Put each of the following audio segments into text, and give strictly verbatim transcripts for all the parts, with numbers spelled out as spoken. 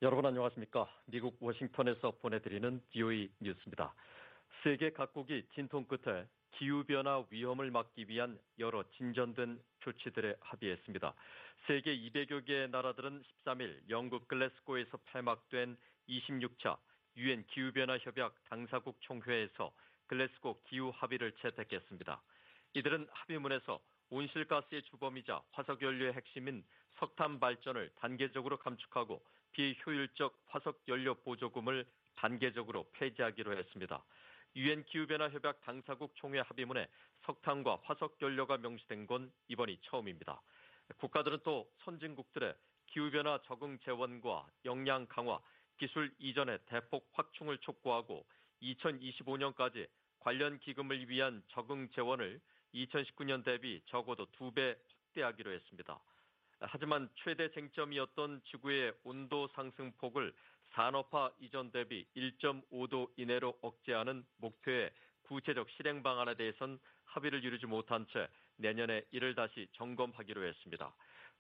여러분 안녕하십니까? 미국 워싱턴에서 보내드리는 비오이 뉴스입니다. 세계 각국이 진통 끝에 기후변화 위험을 막기 위한 여러 진전된 조치들에 합의했습니다. 세계 이백여 개의 나라들은 십삼 일 영국 글래스고에서 폐막된 이십육 차 유엔 기후변화 협약 당사국 총회에서 글래스고 기후 합의를 채택했습니다. 이들은 합의문에서 온실가스의 주범이자 화석연료의 핵심인 석탄 발전을 단계적으로 감축하고 비효율적 화석연료 보조금을 단계적으로 폐지하기로 했습니다. 유엔 기후변화 협약 당사국 총회 합의문에 석탄과 화석연료가 명시된 건 이번이 처음입니다. 국가들은 또 선진국들의 기후변화 적응 재원과 역량 강화, 기술 이전의 대폭 확충을 촉구하고 이천이십오 년까지 관련 기금을 위한 적응 재원을 이천십구 년 대비 적어도 두 배 확대하기로 했습니다. 하지만 최대 쟁점이었던 지구의 온도 상승폭을 산업화 이전 대비 일 점 오 도 이내로 억제하는 목표의 구체적 실행 방안에 대해선 합의를 이루지 못한 채 내년에 이를 다시 점검하기로 했습니다.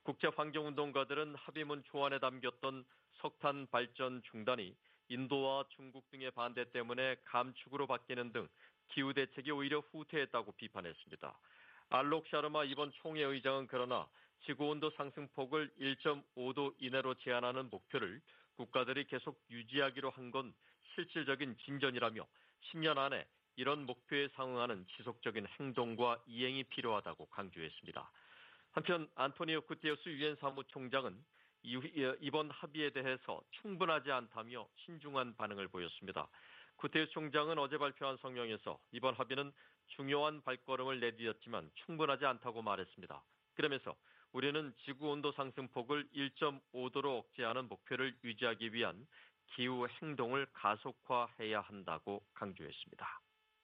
국제환경운동가들은 합의문 초안에 담겼던 석탄 발전 중단이 인도와 중국 등의 반대 때문에 감축으로 바뀌는 등 기후 대책이 오히려 후퇴했다고 비판했습니다. 알록 샤르마 이번 총회 의장은 그러나 지구온도 상승폭을 일 점 오 도 이내로 제한하는 목표를 국가들이 계속 유지하기로 한 건 실질적인 진전이라며 십 년 안에 이런 목표에 상응하는 지속적인 행동과 이행이 필요하다고 강조했습니다. 한편 안토니오 구테레스 유엔 사무총장은 이번 합의에 대해서 충분하지 않다며 신중한 반응을 보였습니다. 구테레스 총장은 어제 발표한 성명에서 이번 합의는 중요한 발걸음을 내디뎠지만 충분하지 않다고 말했습니다. 그러면서 우리는 지구온도 상승폭을 일 점 오 도로 억제하는 목표를 유지하기 위한 기후 행동을 가속화해야 한다고 강조했습니다.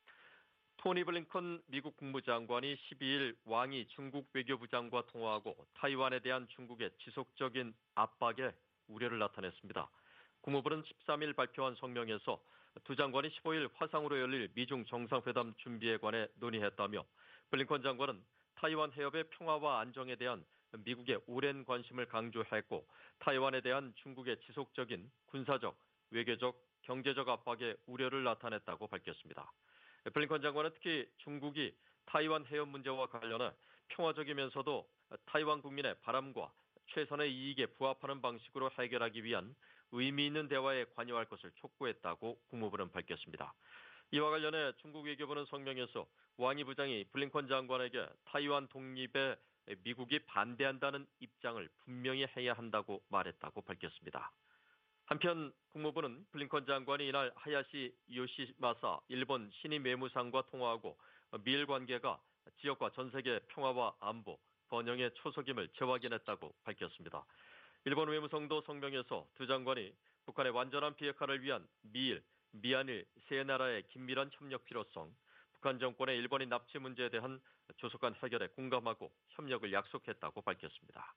토니 블링컨 미국 국무장관이 십이 일 왕이 중국 외교부 장과 통화하고 타이완에 대한 중국의 지속적인 압박에 우려를 나타냈습니다. 국무부는 십삼 일 발표한 성명에서 두 장관이 십오 일 화상으로 열릴 미중 정상회담 준비에 관해 논의했다며 블링컨 장관은 타이완 해협의 평화와 안정에 대한 미국의 오랜 관심을 강조했고 타이완에 대한 중국의 지속적인 군사적, 외교적, 경제적 압박에 우려를 나타냈다고 밝혔습니다. 블링컨 장관은 특히 중국이 타이완 해협 문제와 관련해 평화적이면서도 타이완 국민의 바람과 최선의 이익에 부합하는 방식으로 해결하기 위한 의미 있는 대화에 관여할 것을 촉구했다고 국무부는 밝혔습니다. 이와 관련해 중국 외교부는 성명에서 왕이 부장이 블링컨 장관에게 타이완 독립에 미국이 반대한다는 입장을 분명히 해야 한다고 말했다고 밝혔습니다. 한편 국무부는 블링컨 장관이 이날 하야시 요시마사 일본 신임 외무상과 통화하고 미일 관계가 지역과 전 세계 평화와 안보, 번영의 초석임을 재확인했다고 밝혔습니다. 일본 외무성도 성명에서 두 장관이 북한의 완전한 비핵화를 위한 미일, 미한일 세 나라의 긴밀한 협력 필요성, 북한 정권의 일본인 납치 문제에 대한 조속한 해결에 공감하고 협력을 약속했다고 밝혔습니다.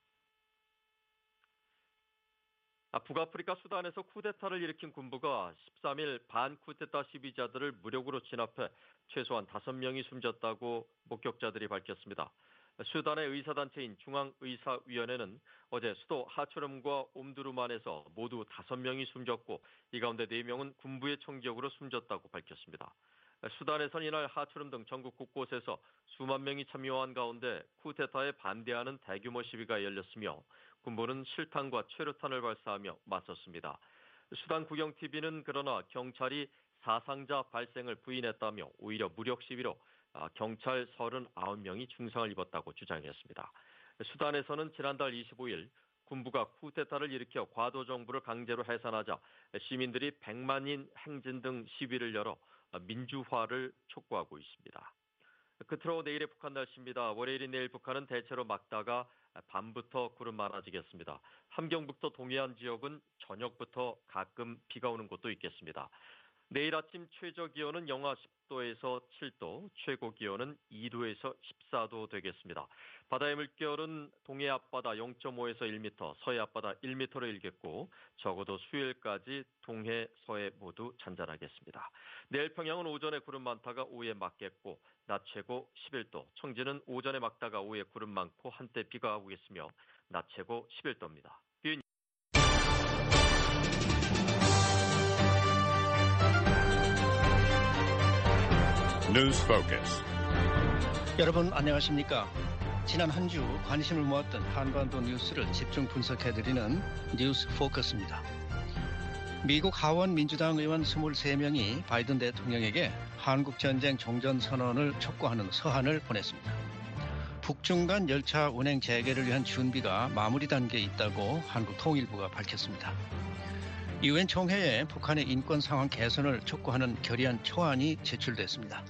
북아프리카 수단에서 쿠데타를 일으킨 군부가 십삼 일 반쿠데타 시위자들을 무력으로 진압해 최소한 다섯 명이 숨졌다고 목격자들이 밝혔습니다. 수단의 의사단체인 중앙의사위원회는 어제 수도 하처름과 옴두루만에서 모두 다섯 명이 숨졌고 이 가운데 네 명은 군부의 총격으로 숨졌다고 밝혔습니다. 수단에선 이날 하처름 등 전국 곳곳에서 수만 명이 참여한 가운데 쿠데타에 반대하는 대규모 시위가 열렸으며 군부는 실탄과 최루탄을 발사하며 맞섰습니다. 수단 국영티비는 그러나 경찰이 사상자 발생을 부인했다며 오히려 무력 시위로 경찰 서른아홉 명이 중상을 입었다고 주장했습니다. 수단에서는 지난달 이십오 일 군부가 쿠데타를 일으켜 과도 정부를 강제로 해산하자 시민들이 백만인 행진 등 시위를 열어 민주화를 촉구하고 있습니다. 끝으로 내일의 북한 날씨입니다. 월요일인 내일 북한은 대체로 맑다가 밤부터 구름 많아지겠습니다. 함경북도 동해안 지역은 저녁부터 가끔 비가 오는 곳도 있겠습니다. 내일 아침 최저 기온은 영하 십 도에서 칠 도, 최고 기온은 이 도에서 십사 도 되겠습니다. 바다의 물결은 동해 앞바다 영 점 오에서 일 미터, 서해 앞바다 일 미터로 일겠고 적어도 수요일까지 동해, 서해 모두 잔잔하겠습니다. 내일 평양은 오전에 구름 많다가 오후에 맑겠고 낮 최고 십일 도, 청진은 오전에 맑다가 오후에 구름 많고 한때 비가 오겠으며 낮 최고 십일 도입니다. News Focus. 여러분 안녕하십니까? 지난 한 주 관심을 모았던 한반도 뉴스를 집중 분석해드리는 뉴스 포커스입니다. 미국 하원 민주당 의원 이십삼 명이 바이든 대통령에게 한국전쟁 종전선언을 촉구하는 서한을 보냈습니다. 북중 간 열차 운행 재개를 위한 준비가 마무리 단계에 있다고 한국통일부가 밝혔습니다. 유엔 총회에 북한의 인권 상황 개선을 촉구하는 결의안 초안이 제출됐습니다.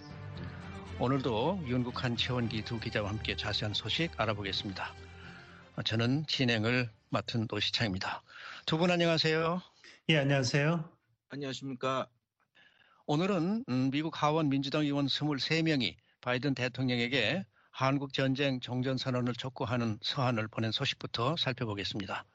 오늘도 윤국한, 최원기 두 기자와 함께 자세한 소식 알아보겠습니다. 저는 진행을 맡은 노시창입니다. 두 분 안녕하세요. 예, 안녕하세요. 안녕하십니까. 오늘은 미국 하원 민주당 의원 이십삼 명이 바이든 대통령에게 한국전쟁 종전선언을 촉구하는 서한을 보낸 소식부터 살펴보겠습니다.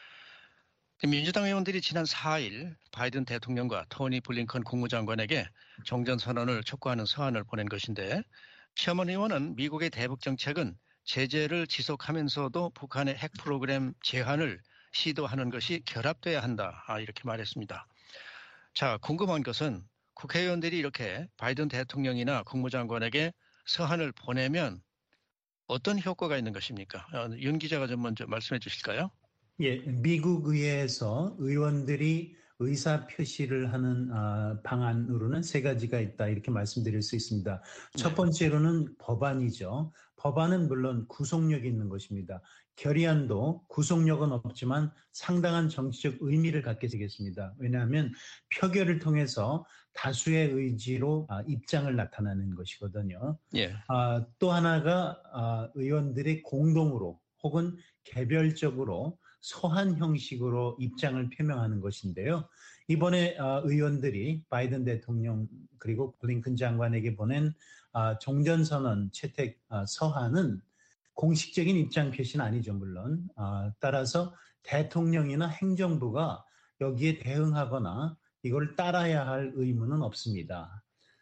민주당 의원들이 지난 사 일 바이든 대통령과 토니 블링컨 국무장관에게 종전선언을 촉구하는 서한을 보낸 것인데, 셔먼 의원은 미국의 대북 정책은 제재를 지속하면서도 북한의 핵 프로그램 제한을 시도하는 것이 결합돼야 한다, 이렇게 말했습니다. 자, 궁금한 것은 국회의원들이 이렇게 바이든 대통령이나 국무장관에게 서한을 보내면 어떤 효과가 있는 것입니까? 윤 기자가 좀 먼저 말씀해 주실까요? 예, 미국 의회에서 의원들이 의사 표시를 하는 어, 방안으로는 세 가지가 있다, 이렇게 말씀드릴 수 있습니다. 첫 번째로는 법안이죠. 법안은 물론 구속력이 있는 것입니다. 결의안도 구속력은 없지만 상당한 정치적 의미를 갖게 되겠습니다. 왜냐하면 표결을 통해서 다수의 의지로 아, 입장을 나타내는 것이거든요. 예. 아, 또 하나가 아, 의원들이 공동으로 혹은 개별적으로 서한 형식으로 입장을 표명하는 것인데요. 이번에 의원들이 바이든 대통령 그리고 블링컨 장관에게 보낸 종전선언 채택 서한은 공식적인 입장 표시는 아니죠, 물론. 따라서 대통령이나 행정부가 여기에 대응하거나 이걸 따라야 할 의무는 없습니다.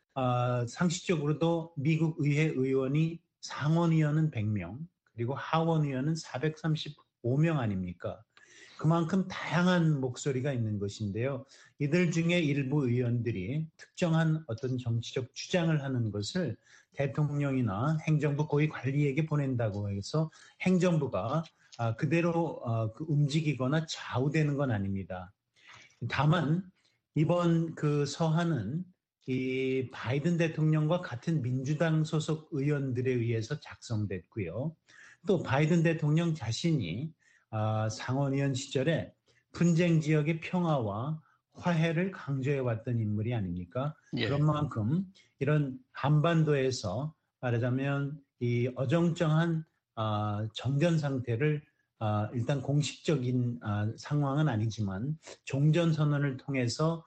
상식적으로도 미국 의회 의원이 상원의원은 백 명, 그리고 하원의원은 사백삼십오 명 아닙니까? 그만큼 다양한 목소리가 있는 것인데요. 이들 중에 일부 의원들이 특정한 어떤 정치적 주장을 하는 것을 대통령이나 행정부 고위 관리에게 보낸다고 해서 행정부가 그대로 움직이거나 좌우되는 건 아닙니다. 다만 이번 그 서한은 이 바이든 대통령과 같은 민주당 소속 의원들에 의해서 작성됐고요. 또 바이든 대통령 자신이 상원의원 시절에 분쟁 지역의 평화와 화해를 강조해왔던 인물이 아닙니까? 예. 그런 만큼 이런 한반도에서 말하자면 이 어정쩡한 정전 상태를 일단 공식적인 상황은 아니지만 종전선언을 통해서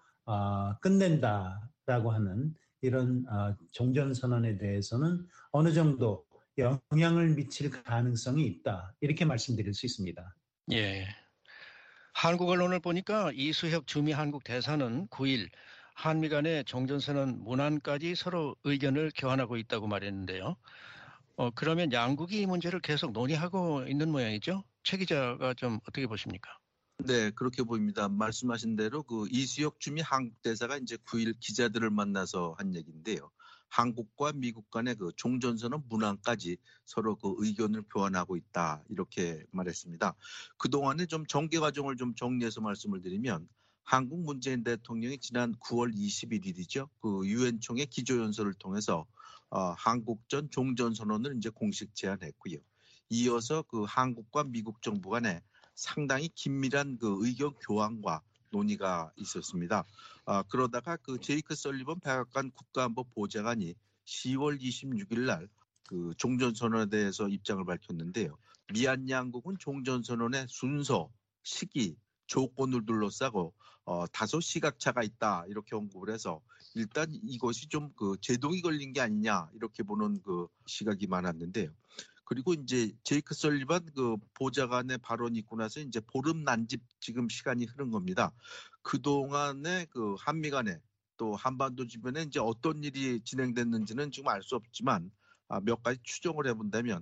끝낸다라고 하는 이런 종전선언에 대해서는 어느 정도 영향을 미칠 가능성이 있다, 이렇게 말씀드릴 수 있습니다. 예. 한국 언론을 보니까 이수혁 주미 한국 대사는 구 일 한미 간의 종전선언 문안까지 서로 의견을 교환하고 있다고 말했는데요. 어, 그러면 양국이 이 문제를 계속 논의하고 있는 모양이죠? 최 기자가 좀 어떻게 보십니까? 네, 그렇게 보입니다. 말씀하신 대로 그 이수혁 주미 한국 대사가 이제 구 일 기자들을 만나서 한 얘기인데요. 한국과 미국 간의 그 종전선언 문안까지 서로 그 의견을 교환하고 있다, 이렇게 말했습니다. 그동안에 좀 전개 과정을 좀 정리해서 말씀을 드리면, 한국 문재인 대통령이 지난 구월 이십일일이죠. 그 유엔 총회 기조연설을 통해서 어, 한국전 종전선언을 이제 공식 제안했고요. 이어서 그 한국과 미국 정부 간에 상당히 긴밀한 그 의견 교환과 논의가 있었습니다. 아, 그러다가 그 제이크 설리번 백악관 국가안보 보좌관이 시월 이십육일 날 그 종전선언에 대해서 입장을 밝혔는데요. 미얀 양국은 종전선언의 순서, 시기, 조건을 둘러싸고 어, 다소 시각차가 있다, 이렇게 언급을 해서 일단 이것이 좀 그 제동이 걸린 게 아니냐, 이렇게 보는 그 시각이 많았는데요. 그리고 이제 제이크 설리번 그 보좌관의 발언이 있고 나서 이제 보름 난집 지금 시간이 흐른 겁니다. 그동안에 그 한미 간에 또 한반도 주변에 이제 어떤 일이 진행됐는지는 지금 알 수 없지만 몇 가지 추정을 해본다면,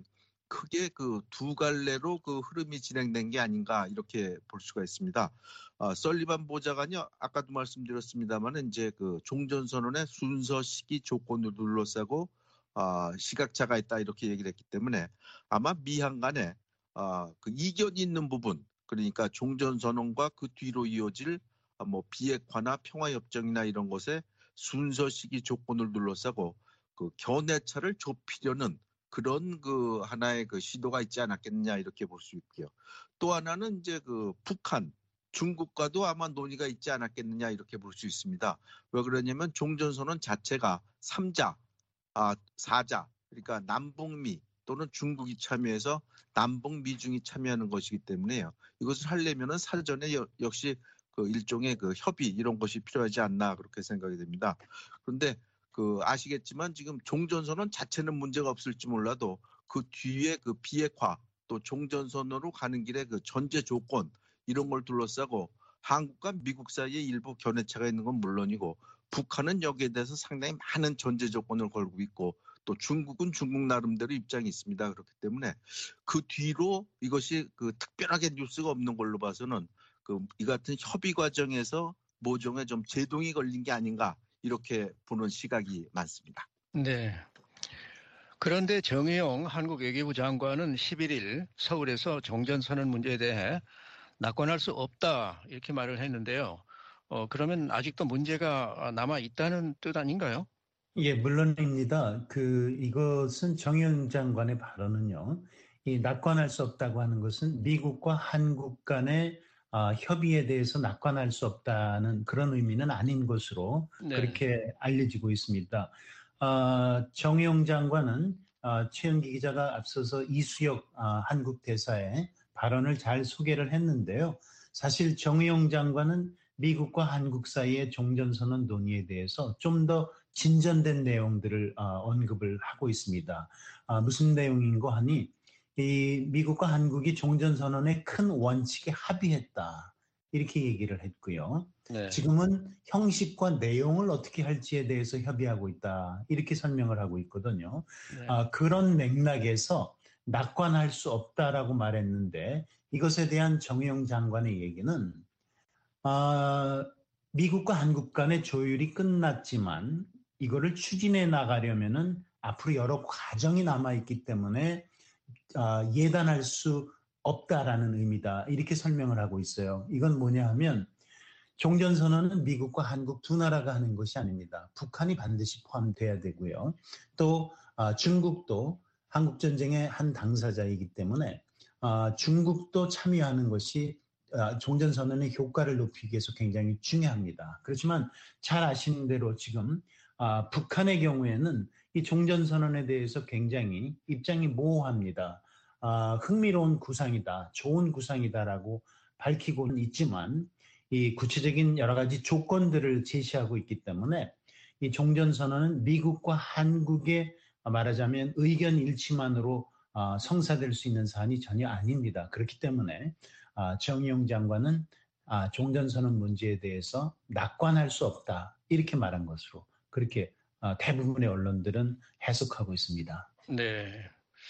크게 그 두 갈래로 그 흐름이 진행된 게 아닌가 이렇게 볼 수가 있습니다. 어, 설리반 보좌관이 아까도 말씀드렸습니다만 이제 그 종전선언의 순서, 시기, 조건을 둘러싸고 어, 시각차가 있다 이렇게 얘기를 했기 때문에 아마 미한 간에 어, 그 이견이 있는 부분, 그러니까 종전선언과 그 뒤로 이어질 어, 뭐 비핵화나 평화협정이나 이런 것에 순서, 시기, 조건을 둘러싸고 그 견해차를 좁히려는 그런 그 하나의 그 시도가 있지 않았겠느냐 이렇게 볼 수 있고요. 또 하나는 이제 그 북한, 중국과도 아마 논의가 있지 않았겠느냐 이렇게 볼 수 있습니다. 왜 그러냐면 종전선언 자체가 삼자, 아, 사자, 그러니까 남북미 또는 중국이 참여해서 남북 미중이 참여하는 것이기 때문에요. 이것을 하려면은 사전에 여, 역시 그 일종의 그 협의 이런 것이 필요하지 않나 그렇게 생각이 됩니다. 그런데 그 아시겠지만 지금 종전선언 자체는 문제가 없을지 몰라도 그 뒤에 그 비핵화 또 종전선언으로 가는 길에 그 전제 조건 이런 걸 둘러싸고 한국과 미국 사이에 일부 견해차가 있는 건 물론이고 북한은 여기에 대해서 상당히 많은 전제 조건을 걸고 있고 또 중국은 중국 나름대로 입장이 있습니다. 그렇기 때문에 그 뒤로 이것이 그 특별하게 뉴스가 없는 걸로 봐서는 그 이 같은 협의 과정에서 모종의 좀 제동이 걸린 게 아닌가 이렇게 보는 시각이 많습니다. 네. 그런데 정의용 한국 외교부 장관은 십일 일 서울에서 종전선언 문제에 대해 낙관할 수 없다 이렇게 말을 했는데요. 어, 그러면 아직도 문제가 남아 있다는 뜻 아닌가요? 예, 물론입니다. 그 이것은 정의용 장관의 발언은요. 이 낙관할 수 없다고 하는 것은 미국과 한국 간의 아, 협의에 대해서 낙관할 수 없다는 그런 의미는 아닌 것으로 네. 그렇게 알려지고 있습니다. 아, 정의용 장관은 아, 최영기 기자가 앞서서 이수혁 아, 한국 대사의 발언을 잘 소개를 했는데요. 사실 정의용 장관은 미국과 한국 사이의 종전선언 논의에 대해서 좀 더 진전된 내용들을 어, 언급을 하고 있습니다. 아, 무슨 내용인고 하니 이 미국과 한국이 종전선언의 큰 원칙에 합의했다. 이렇게 얘기를 했고요. 네. 지금은 형식과 내용을 어떻게 할지에 대해서 협의하고 있다. 이렇게 설명을 하고 있거든요. 네. 아, 그런 맥락에서 낙관할 수 없다라고 말했는데 이것에 대한 정의용 장관의 얘기는 아, 미국과 한국 간의 조율이 끝났지만 이거를 추진해 나가려면은 앞으로 여러 과정이 남아 있기 때문에 아, 예단할 수 없다라는 의미다. 이렇게 설명을 하고 있어요. 이건 뭐냐 하면 종전선언은 미국과 한국 두 나라가 하는 것이 아닙니다. 북한이 반드시 포함돼야 되고요. 또 아, 중국도 한국전쟁의 한 당사자이기 때문에 아, 중국도 참여하는 것이 아, 종전선언의 효과를 높이기 위해서 굉장히 중요합니다. 그렇지만 잘 아시는 대로 지금 아, 북한의 경우에는 이 종전선언에 대해서 굉장히 입장이 모호합니다. 아, 흥미로운 구상이다, 좋은 구상이다라고 밝히고는 있지만 이 구체적인 여러 가지 조건들을 제시하고 있기 때문에 이 종전선언은 미국과 한국의 말하자면 의견 일치만으로 어, 성사될 수 있는 사안이 전혀 아닙니다. 그렇기 때문에 어, 정의용 장관은 아, 종전선언 문제에 대해서 낙관할 수 없다 이렇게 말한 것으로 그렇게 어, 대부분의 언론들은 해석하고 있습니다. 네.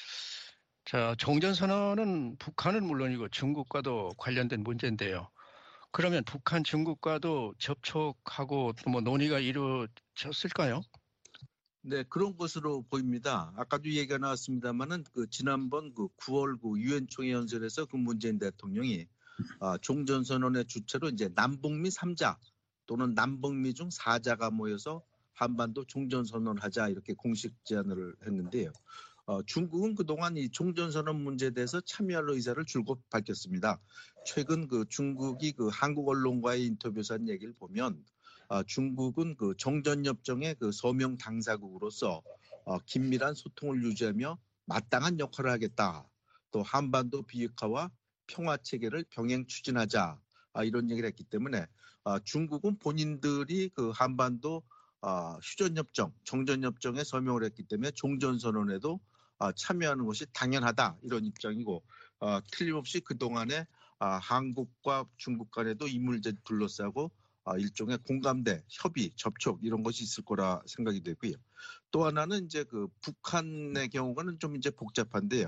자, 종전선언은 북한은 물론이고 중국과도 관련된 문제인데요. 그러면 북한, 중국과도 접촉하고 또 뭐 논의가 이루어졌을까요? 네, 그런 것으로 보입니다. 아까도 얘기가 나왔습니다만은 그 지난번 그 구월 그 유엔 총회 연설에서 그 문재인 대통령이 아, 종전선언의 주체로 이제 남북미 삼자 또는 남북미 중 사자가 모여서 한반도 종전선언을 하자 이렇게 공식 제안을 했는데요. 어, 중국은 그동안 이 종전선언 문제에 대해서 참여할 의사를 줄곧 밝혔습니다. 최근 그 중국이 그 한국 언론과의 인터뷰에서 한 얘기를 보면 어, 중국은 그 정전협정의 그 서명 당사국으로서 어, 긴밀한 소통을 유지하며 마땅한 역할을 하겠다. 또 한반도 비핵화와 평화 체계를 병행 추진하자. 아, 이런 얘기를 했기 때문에 아, 중국은 본인들이 그 한반도 아, 휴전협정, 정전협정에 서명을 했기 때문에 종전선언에도 아, 참여하는 것이 당연하다. 이런 입장이고 아, 틀림없이 그동안에 아, 한국과 중국 간에도 이 문제 둘러싸고 아, 일종의 공감대, 협의, 접촉 이런 것이 있을 거라 생각이 되고요. 또 하나는 이제 그 북한의 경우는 좀 이제 복잡한데요.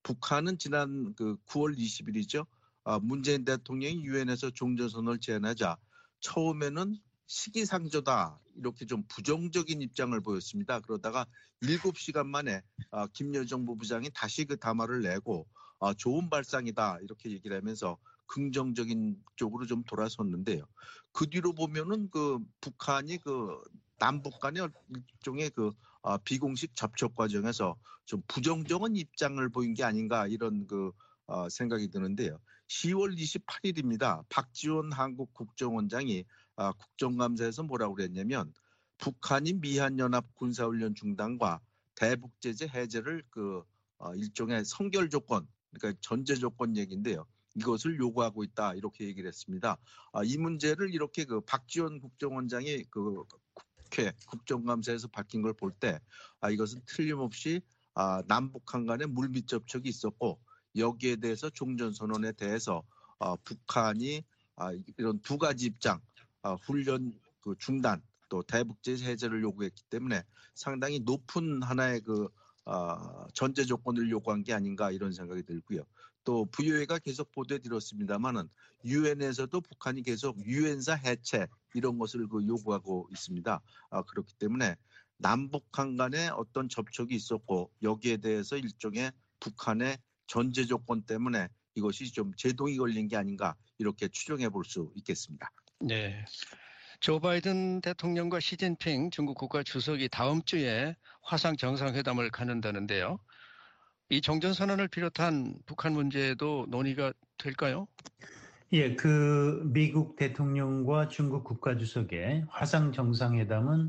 북한은 지난 그 구월 이십일이죠. 아, 문재인 대통령이 유엔에서 종전선언을 제안하자 처음에는 시기상조다 이렇게 좀 부정적인 입장을 보였습니다. 그러다가 일곱 시간 만에 아, 김여정 부부장이 다시 그 담화를 내고 아, 좋은 발상이다 이렇게 얘기를 하면서 긍정적인 쪽으로 좀 돌아섰는데요. 그 뒤로 보면은 그 북한이 그 남북 간의 일종의 그 아, 비공식 접촉 과정에서 좀 부정적인 입장을 보인 게 아닌가 이런 그 어, 생각이 드는데요. 시월 이십팔일입니다. 박지원 한국 국정원장이 아, 국정감사에서 뭐라고 그랬냐면 북한이 미한연합 군사훈련 중단과 대북 제재 해제를 그 어, 일종의 선결 조건, 그러니까 전제 조건 얘기인데요. 이것을 요구하고 있다 이렇게 얘기를 했습니다. 아, 이 문제를 이렇게 그 박지원 국정원장이 그 국회 국정감사에서 밝힌 걸 볼 때 아, 이것은 틀림없이 아, 남북한 간의 물밑 접촉이 있었고 여기에 대해서 종전선언에 대해서 아, 북한이 아, 이런 두 가지 입장, 아, 훈련 그 중단 또 대북제재 해제를 요구했기 때문에 상당히 높은 하나의 그 아, 전제 조건을 요구한 게 아닌가 이런 생각이 들고요. 또 브이오에이가 계속 보도해드렸습니다만은 유엔에서도 북한이 계속 유엔사 해체 이런 것을 그 요구하고 있습니다. 아, 그렇기 때문에 남북한 간에 어떤 접촉이 있었고 여기에 대해서 일종의 북한의 전제 조건 때문에 이것이 좀 제동이 걸린 게 아닌가 이렇게 추정해 볼 수 있겠습니다. 네. 조 바이든 대통령과 시진핑 중국 국가 주석이 다음 주에 화상 정상회담을 갖는다는데요. 이 종전선언을 비롯한 북한 문제도 논의가 될까요? 예, 그 미국 대통령과 중국 국가주석의 화상 정상회담은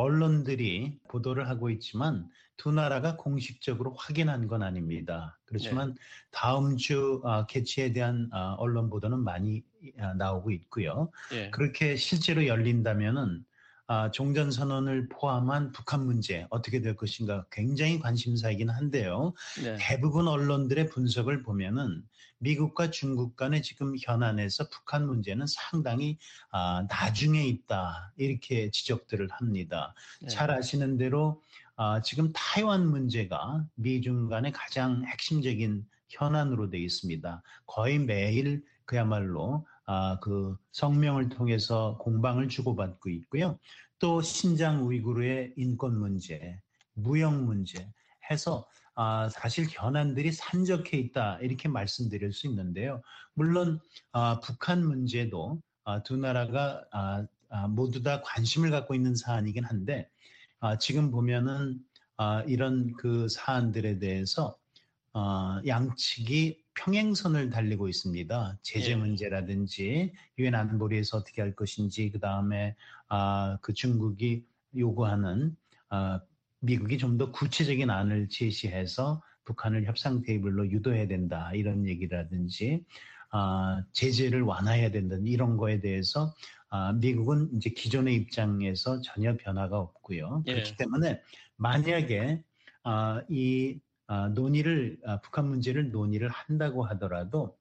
언론들이 보도를 하고 있지만 두 나라가 공식적으로 확인한 건 아닙니다. 그렇지만 네. 다음 주 아, 개최에 대한 아, 언론 보도는 많이 아, 나오고 있고요. 예. 그렇게 실제로 열린다면은 아, 종전선언을 포함한 북한 문제 어떻게 될 것인가 굉장히 관심사이긴 한데요. 네. 대부분 언론들의 분석을 보면은 미국과 중국 간의 지금 현안에서 북한 문제는 상당히 아, 나중에 있다 이렇게 지적들을 합니다. 네. 잘 아시는 대로 아, 지금 타이완 문제가 미중 간의 가장 핵심적인 현안으로 되어 있습니다. 거의 매일 그야말로 아, 그 성명을 통해서 공방을 주고받고 있고요. 또 신장 우이구르의 인권 문제, 무역 문제 해서 아, 사실 현안들이 산적해 있다 이렇게 말씀드릴 수 있는데요. 물론 아, 북한 문제도 아, 두 나라가 아, 아, 모두 다 관심을 갖고 있는 사안이긴 한데 아, 지금 보면은 아, 이런 그 사안들에 대해서 어, 양측이 평행선을 달리고 있습니다. 제재 예. 문제라든지 유엔 안보리에서 어떻게 할 것인지 그 다음에 아, 그 중국이 요구하는 아, 미국이 좀 더 구체적인 안을 제시해서 북한을 협상 테이블로 유도해야 된다 이런 얘기라든지 아, 제재를 완화해야 된다 이런 거에 대해서 아, 미국은 이제 기존의 입장에서 전혀 변화가 없고요. 예. 그렇기 때문에 만약에 아, 이 아, 논의를 아, 북한 문제를 논의를 한다고 하더라도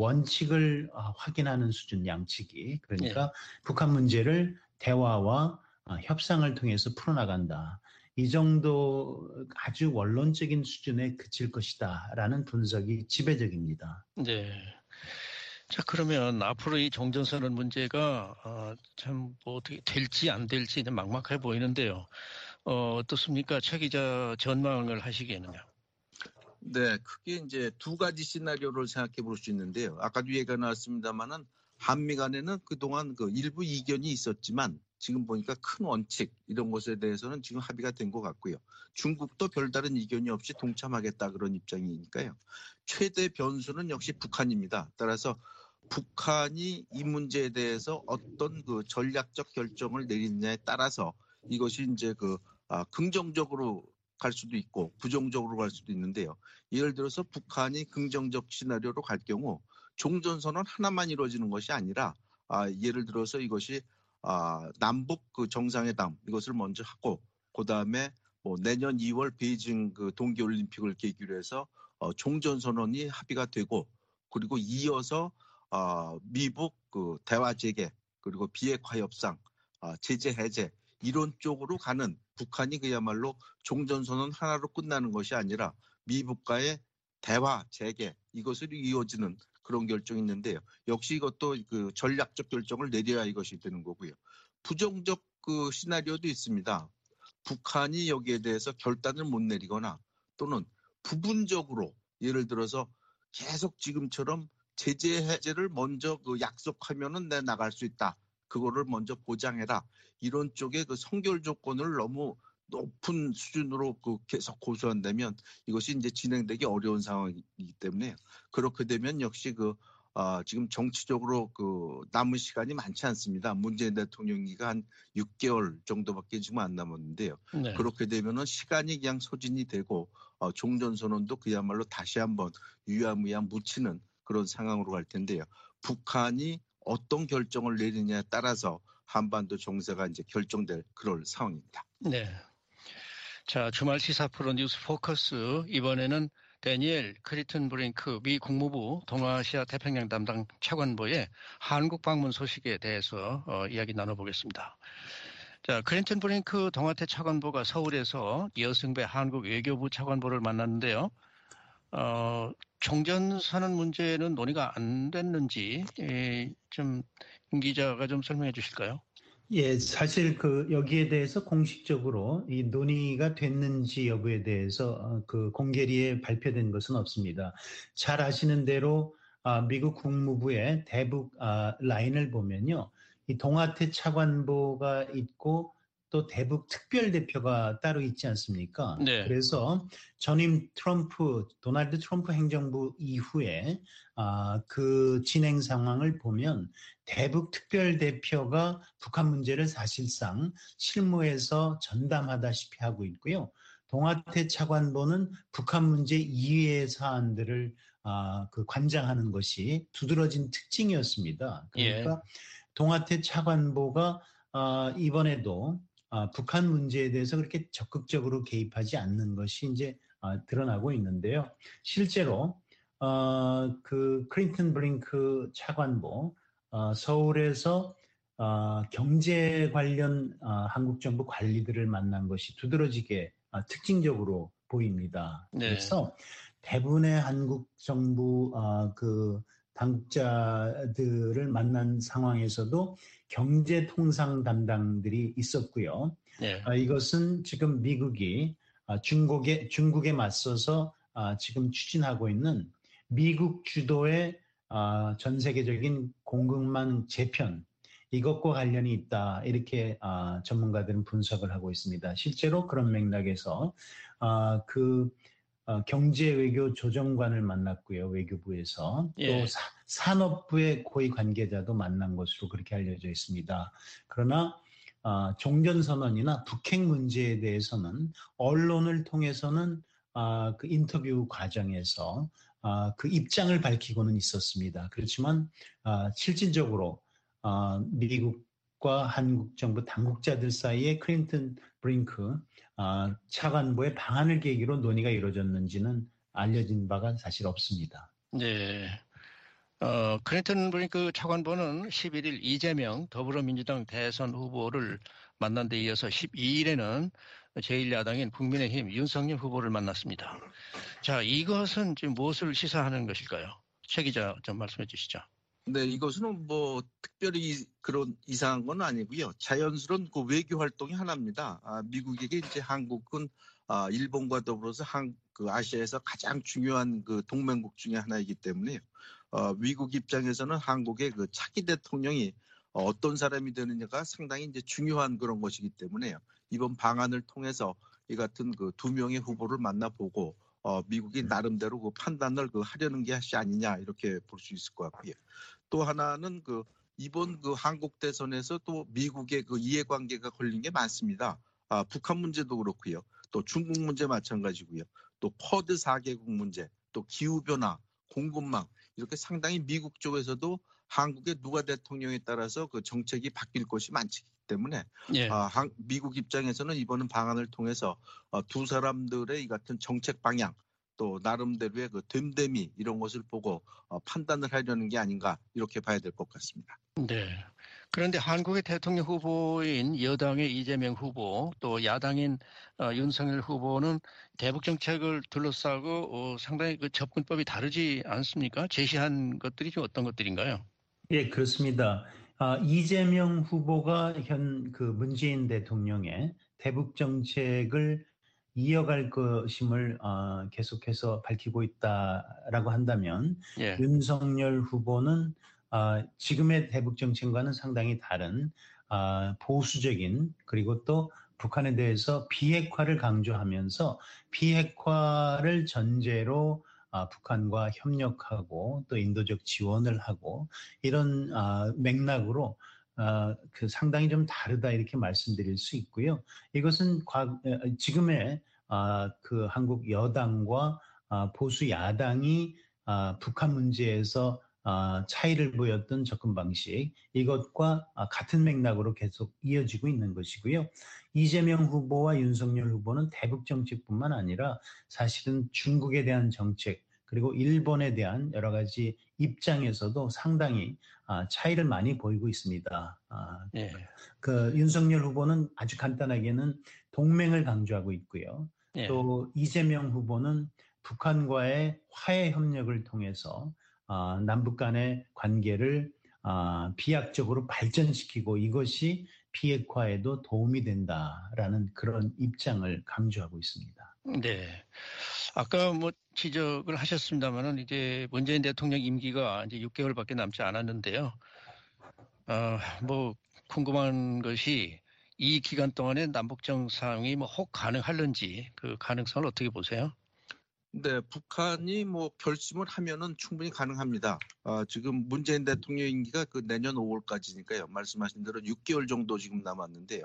원칙을 아, 확인하는 수준 양측이 그러니까 예. 북한 문제를 대화와 아, 협상을 통해서 풀어나간다. 이 정도 아주 원론적인 수준에 그칠 것이다라는 분석이 지배적입니다. 네. 자, 그러면 앞으로 이 종전선언 문제가 어, 참 뭐 어떻게 될지 안 될지 막막해 보이는데요. 어, 어떻습니까? 최 기자 전망을 하시기에는요. 네, 크게 이제 두 가지 시나리오를 생각해 볼 수 있는데요. 아까도 얘기가 나왔습니다만은 한미 간에는 그동안 그 일부 이견이 있었지만 지금 보니까 큰 원칙 이런 것에 대해서는 지금 합의가 된 것 같고요. 중국도 별다른 이견이 없이 동참하겠다 그런 입장이니까요. 최대 변수는 역시 북한입니다. 따라서 북한이 이 문제에 대해서 어떤 그 전략적 결정을 내리느냐에 따라서 이것이 이제 그 아, 긍정적으로 갈 수도 있고 부정적으로 갈 수도 있는데요. 예를 들어서 북한이 긍정적 시나리오로 갈 경우 종전선언 하나만 이루어지는 것이 아니라 아, 예를 들어서 이것이 아, 남북 그 정상회담 이것을 먼저 하고 그 다음에 뭐 내년 이월 베이징 그 동계올림픽을 계기로 해서 어, 종전선언이 합의가 되고 그리고 이어서 어, 미북 그 대화 재개 그리고 비핵화 협상 아, 제재 해제 이런 쪽으로 가는 북한이 그야말로 종전선언 하나로 끝나는 것이 아니라 미북과의 대화, 재개 이것을 이어지는 그런 결정이 있는데요. 역시 이것도 그 전략적 결정을 내려야 이것이 되는 거고요. 부정적 그 시나리오도 있습니다. 북한이 여기에 대해서 결단을 못 내리거나 또는 부분적으로 예를 들어서 계속 지금처럼 제재 해제를 먼저 그 약속하면은 내 나갈 수 있다. 그거를 먼저 보장해라. 이런 쪽의 그 선결 조건을 너무 높은 수준으로 그 계속 고수한다면 이것이 이제 진행되기 어려운 상황이기 때문에 그렇게 되면 역시 그 아, 지금 정치적으로 그 남은 시간이 많지 않습니다. 문재인 대통령이가 한 육 개월 정도밖에 지금 안 남았는데요. 네. 그렇게 되면은 시간이 그냥 소진이 되고 어, 종전선언도 그야말로 다시 한번 유야무야 묻히는 그런 상황으로 갈 텐데요. 북한이 어떤 결정을 내리냐에 따라서 한반도 정세가 이제 결정될 그럴 상황입니다. 네. 자, 주말 시사 프로 뉴스 포커스 이번에는 데니엘 크리튼 브링크 미 국무부 동아시아 태평양 담당 차관보의 한국 방문 소식에 대해서 어, 이야기 나눠보겠습니다. 자, 크리튼 브링크 동아태 차관보가 서울에서 여승배 한국 외교부 차관보를 만났는데요. 어, 종전선언 문제는 논의가 안 됐는지 에, 좀 임 기자가 좀 설명해 주실까요? 예, 사실 그 여기에 대해서 공식적으로 이 논의가 됐는지 여부에 대해서 어, 그 공개리에 발표된 것은 없습니다. 잘 아시는 대로 아, 미국 국무부의 대북 아, 라인을 보면요, 이 동아태 차관보가 있고 또 대북 특별대표가 따로 있지 않습니까? 네. 그래서 전임 트럼프, 도널드 트럼프 행정부 이후에 아, 그 진행 상황을 보면 대북 특별대표가 북한 문제를 사실상 실무에서 전담하다시피 하고 있고요. 동아태 차관보는 북한 문제 이외의 사안들을 아, 그 관장하는 것이 두드러진 특징이었습니다. 그러니까 예. 동아태 차관보가 아, 이번에도 아, 북한 문제에 대해서 그렇게 적극적으로 개입하지 않는 것이 이제 아, 드러나고 있는데요. 실제로 어, 그 크린튼 브링크 차관보 어, 서울에서 어, 경제 관련 어, 한국 정부 관리들을 만난 것이 두드러지게 어, 특징적으로 보입니다. 네. 그래서 대부분의 한국 정부 어, 그 당국자들을 만난 상황에서도 경제 통상 담당들이 있었고요. 네. 어, 이것은 지금 미국이 어, 중국에 중국에 맞서서 어, 지금 추진하고 있는 미국 주도의 어, 전 세계적인 공급망 재편 이것과 관련이 있다 이렇게 어, 전문가들은 분석을 하고 있습니다. 실제로 그런 맥락에서 어, 그 어, 경제외교 조정관을 만났고요. 외교부에서 예. 또 사, 산업부의 고위 관계자도 만난 것으로 그렇게 알려져 있습니다. 그러나 어, 종전선언이나 북핵 문제에 대해서는 언론을 통해서는 어, 그 인터뷰 과정에서 어, 그 입장을 밝히고는 있었습니다. 그렇지만 어, 실질적으로 어, 미국과 한국 정부 당국자들 사이에 클린턴 브링크 어, 차관보의 방안을 계기로 논의가 이루어졌는지는 알려진 바가 사실 없습니다. 네. 어, 클린턴 브링크 차관보는 십일 일 이재명 더불어민주당 대선 후보를 만난 데 이어서 십이 일에는 제일 야당인 국민의힘 윤석열 후보를 만났습니다. 자, 이것은 지금 무엇을 시사하는 것일까요? 최 기자 좀 말씀해 주시죠. 네, 이것은 뭐 특별히 그런 이상한 건 아니고요. 자연스러운 그 외교 활동이 하나입니다. 아, 미국에게 이제 한국은 아, 일본과 더불어서 한, 그 아시아에서 가장 중요한 그 동맹국 중에 하나이기 때문에요. 어, 미국 입장에서는 한국의 그 차기 대통령이 어떤 사람이 되느냐가 상당히 이제 중요한 그런 것이기 때문에요. 이번 방안을 통해서 이 같은 그 두 명의 후보를 만나보고 어, 미국이 나름대로 그 판단을 그 하려는 게 것이 아니냐 이렇게 볼 수 있을 것 같고요. 또 하나는 그 이번 그 한국 대선에서 또 미국의 그 이해관계가 걸린 게 많습니다. 아, 북한 문제도 그렇고요. 또 중국 문제 마찬가지고요. 또 쿼드 사 개국 문제, 또 기후변화, 공급망 이렇게 상당히 미국 쪽에서도 한국의 누가 대통령에 따라서 그 정책이 바뀔 것이 많기 때문에 예. 아, 한, 미국 입장에서는 이번 방안을 통해서 어, 두 사람들의 이 같은 정책 방향 또 나름대로의 그 됨됨이 이런 것을 보고 어, 판단을 하려는 게 아닌가 이렇게 봐야 될 것 같습니다. 네. 그런데 한국의 대통령 후보인 여당의 이재명 후보 또 야당인 어, 윤석열 후보는 대북 정책을 둘러싸고 어, 상당히 그 접근법이 다르지 않습니까? 제시한 것들이 좀 어떤 것들인가요? 예, 그렇습니다. 아, 이재명 후보가 현 그 문재인 대통령의 대북 정책을 이어갈 것임을 어, 계속해서 밝히고 있다라고 한다면 예, 윤석열 후보는 아, 지금의 대북 정책과는 상당히 다른 아, 보수적인 그리고 또 북한에 대해서 비핵화를 강조하면서 비핵화를 전제로 아, 북한과 협력하고 또 인도적 지원을 하고 이런 아, 맥락으로 아, 그 상당히 좀 다르다 이렇게 말씀드릴 수 있고요. 이것은 과, 지금의 아, 그 한국 여당과 아, 보수 야당이 아, 북한 문제에서 아, 차이를 보였던 접근 방식 이것과 아, 같은 맥락으로 계속 이어지고 있는 것이고요. 이재명 후보와 윤석열 후보는 대북 정책뿐만 아니라 사실은 중국에 대한 정책 그리고 일본에 대한 여러 가지 입장에서도 상당히 아, 차이를 많이 보이고 있습니다. 아, 예, 그 윤석열 후보는 아주 간단하게는 동맹을 강조하고 있고요. 예. 또 이재명 후보는 북한과의 화해 협력을 통해서 아, 남북 간의 관계를 아, 비약적으로 발전시키고 이것이 비핵화에도 도움이 된다라는 그런 입장을 강조하고 있습니다. 네. 아까 뭐 지적을 하셨습니다만은 이제 문재인 대통령 임기가 이제 육 개월밖에 남지 않았는데요. 어, 뭐 궁금한 것이 이 기간 동안에 남북 정상이 뭐 혹 가능할는지 그 가능성을 어떻게 보세요? 네, 북한이 뭐 결심을 하면은 충분히 가능합니다. 아, 지금 문재인 대통령 임기가 그 내년 오월까지니까요. 말씀하신 대로 육 개월 정도 지금 남았는데요.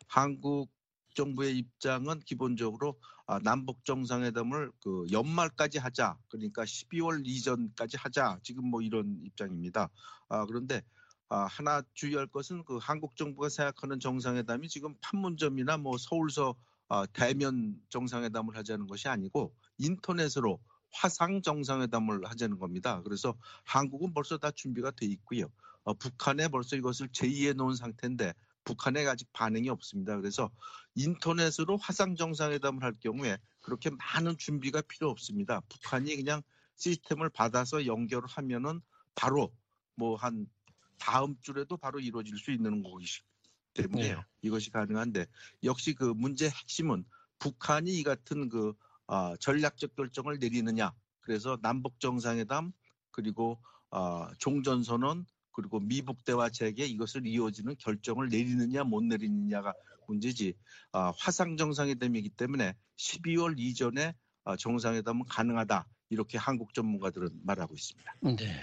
한국 정부의 입장은 기본적으로 아, 남북 정상회담을 그 연말까지 하자. 그러니까 십이월 이전까지 하자. 지금 뭐 이런 입장입니다. 아, 그런데 아, 하나 주의할 것은 그 한국 정부가 생각하는 정상회담이 지금 판문점이나 뭐 서울서 아, 대면 정상회담을 하자는 것이 아니고 인터넷으로 화상 정상회담을 하자는 겁니다. 그래서 한국은 벌써 다 준비가 돼 있고요. 어, 북한에 벌써 이것을 제의해 놓은 상태인데 북한에 아직 반응이 없습니다. 그래서 인터넷으로 화상 정상회담을 할 경우에 그렇게 많은 준비가 필요 없습니다. 북한이 그냥 시스템을 받아서 연결을 하면은 바로 뭐 한 다음 주에도 바로 이루어질 수 있는 것이기 때문에요. 네. 이것이 가능한데 역시 그 문제의 핵심은 북한이 이 같은 그 어, 전략적 결정을 내리느냐. 그래서 남북 정상회담 그리고 어, 종전선언 그리고 미북 대화 재개 이것을 이어지는 결정을 내리느냐 못 내리느냐가 문제지. 어, 화상 정상회담이기 때문에 십이월 이전에 어, 정상회담은 가능하다. 이렇게 한국 전문가들은 말하고 있습니다. 네.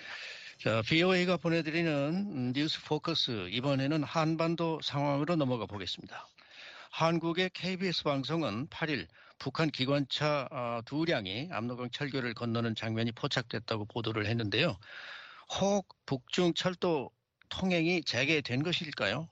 자, 비오에이가 보내드리는 음, 뉴스 포커스 이번에는 한반도 상황으로 넘어가 보겠습니다. 한국의 케이비에스 방송은 팔 일 북한 기관차 어, 두 량이 압록강 철교를 건너는 장면이 포착됐다고 보도를 했는데요. 혹 북중 철도 통행이 재개된 것일까요?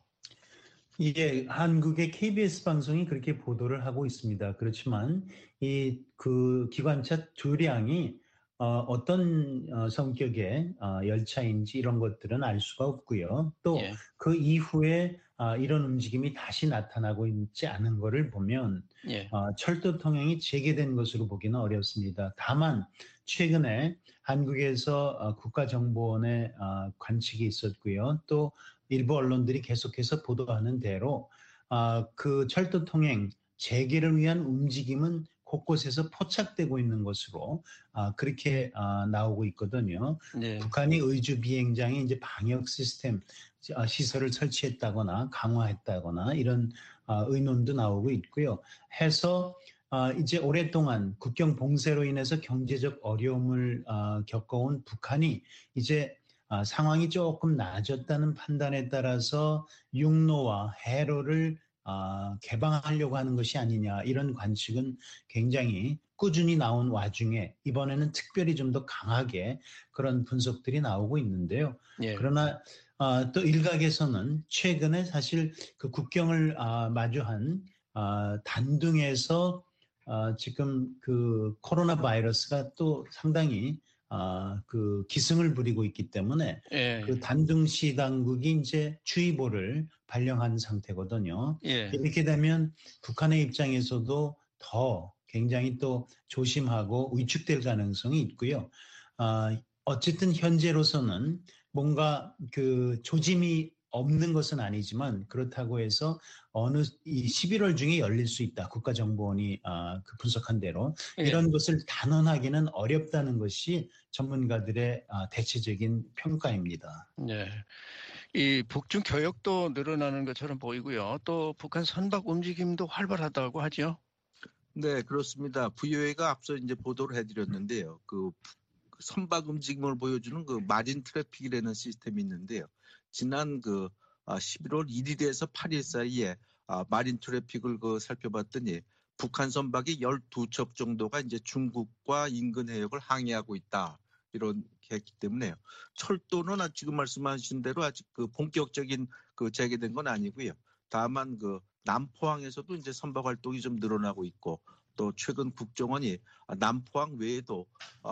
이게 한국의 케이비에스 방송이 그렇게 보도를 하고 있습니다. 그렇지만 이 그 기관차 두량이 어, 어떤 어, 성격의 어, 열차인지 이런 것들은 알 수가 없고요. 또 예, 그 이후에 아, 이런 움직임이 다시 나타나고 있지 않은 것을 보면 예, 어, 철도 통행이 재개된 것으로 보기는 어렵습니다. 다만 최근에 한국에서 어, 국가정보원의 어, 관측이 있었고요. 또 일부 언론들이 계속해서 보도하는 대로 아, 그 철도 통행 재개를 위한 움직임은 곳곳에서 포착되고 있는 것으로 아, 그렇게 아, 나오고 있거든요. 네, 북한이 의주 비행장에 이제 방역 시스템 아, 시설을 설치했다거나 강화했다거나 이런 아, 의논도 나오고 있고요. 해서 아, 이제 오랫동안 국경 봉쇄로 인해서 경제적 어려움을 아, 겪어온 북한이 이제 아, 상황이 조금 나아졌다는 판단에 따라서 육로와 해로를 아, 개방하려고 하는 것이 아니냐 이런 관측은 굉장히 꾸준히 나온 와중에 이번에는 특별히 좀 더 강하게 그런 분석들이 나오고 있는데요. 예, 그러나 아, 또 일각에서는 최근에 사실 그 국경을 아, 마주한 아, 단둥에서 아, 지금 그 코로나 바이러스가 또 상당히 아, 그 기승을 부리고 있기 때문에 예. 그 단둥시 당국이 이제 주의보를 발령한 상태거든요. 예. 이렇게 되면 북한의 입장에서도 더 굉장히 또 조심하고 위축될 가능성이 있고요. 아, 어쨌든 현재로서는 뭔가 그 조짐이 없는 것은 아니지만 그렇다고 해서 어느 이 십일월 중에 열릴 수 있다. 국가정보원이 아, 그 분석한 대로 예. 이런 것을 단언하기는 어렵다는 것이 전문가들의 아, 대체적인 평가입니다. 네. 이 북중 교역도 늘어나는 것처럼 보이고요. 또 북한 선박 움직임도 활발하다고 하죠. 네, 그렇습니다. 브이오에이가 앞서 이제 보도를 해드렸는데요. 그 선박 움직임을 보여주는 그 마린 트래픽이라는 시스템이 있는데요. 지난 그 십일월 일일에서 팔일 사이에 마린 트래픽을 그 살펴봤더니 북한 선박이 열두 척 정도가 이제 중국과 인근 해역을 항해하고 있다. 이런 게 했기 때문에요. 철도는 지금 말씀하신 대로 아직 그 본격적인 그 재개된 건 아니고요. 다만 그 남포항에서도 이제 선박 활동이 좀 늘어나고 있고 또 최근 국정원이 남포항 외에도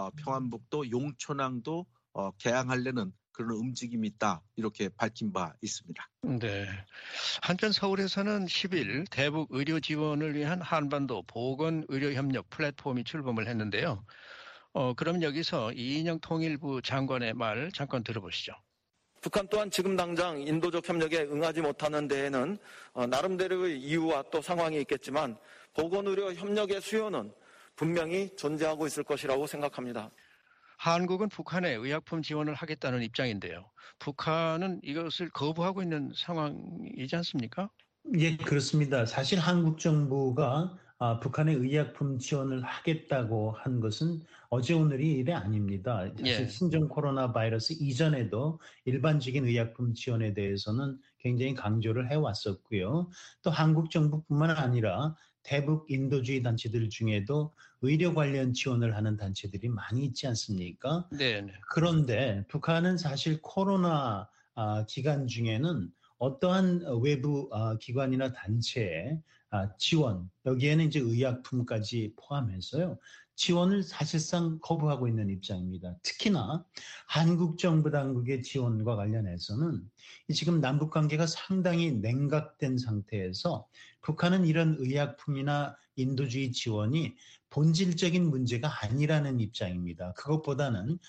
평안북도 용천항도 개항하려는 그런 움직임이 있다 이렇게 밝힌 바 있습니다. 네. 한편 서울에서는 십일 대북 의료 지원을 위한 한반도 보건 의료 협력 플랫폼이 출범을 했는데요. 어, 그럼 여기서 이인영 통일부 장관의 말 잠깐 들어보시죠. 북한 또한 지금 당장 인도적 협력에 응하지 못하는 데에는 나름대로의 이유와 또 상황이 있겠지만 보건의료 협력의 수요는 분명히 존재하고 있을 것이라고 생각합니다. 한국은 북한에 의약품 지원을 하겠다는 입장인데요. 북한은 이것을 거부하고 있는 상황이지 않습니까? 예, 그렇습니다. 사실 한국 정부가 아, 북한의 의약품 지원을 하겠다고 한 것은 어제 오늘이 일이 아닙니다. 사실 예. 신종 코로나 바이러스 이전에도 일반적인 의약품 지원에 대해서는 굉장히 강조를 해왔었고요. 또 한국 정부뿐만 아니라 대북 인도주의 단체들 중에도 의료 관련 지원을 하는 단체들이 많이 있지 않습니까? 네. 그런데 북한은 사실 코로나 아, 기간 중에는 어떠한 외부 기관이나 단체의 지원, 여기에는 이제 의약품까지 포함해서요, 지원을 사실상 거부하고 있는 입장입니다. 특히나 한국 정부 당국의 지원과 관련해서는 지금 남북 관계가 상당히 냉각된 상태에서 북한은 이런 의약품이나 인도주의 지원이 본질적인 문제가 아니라는 입장입니다. 그것보다는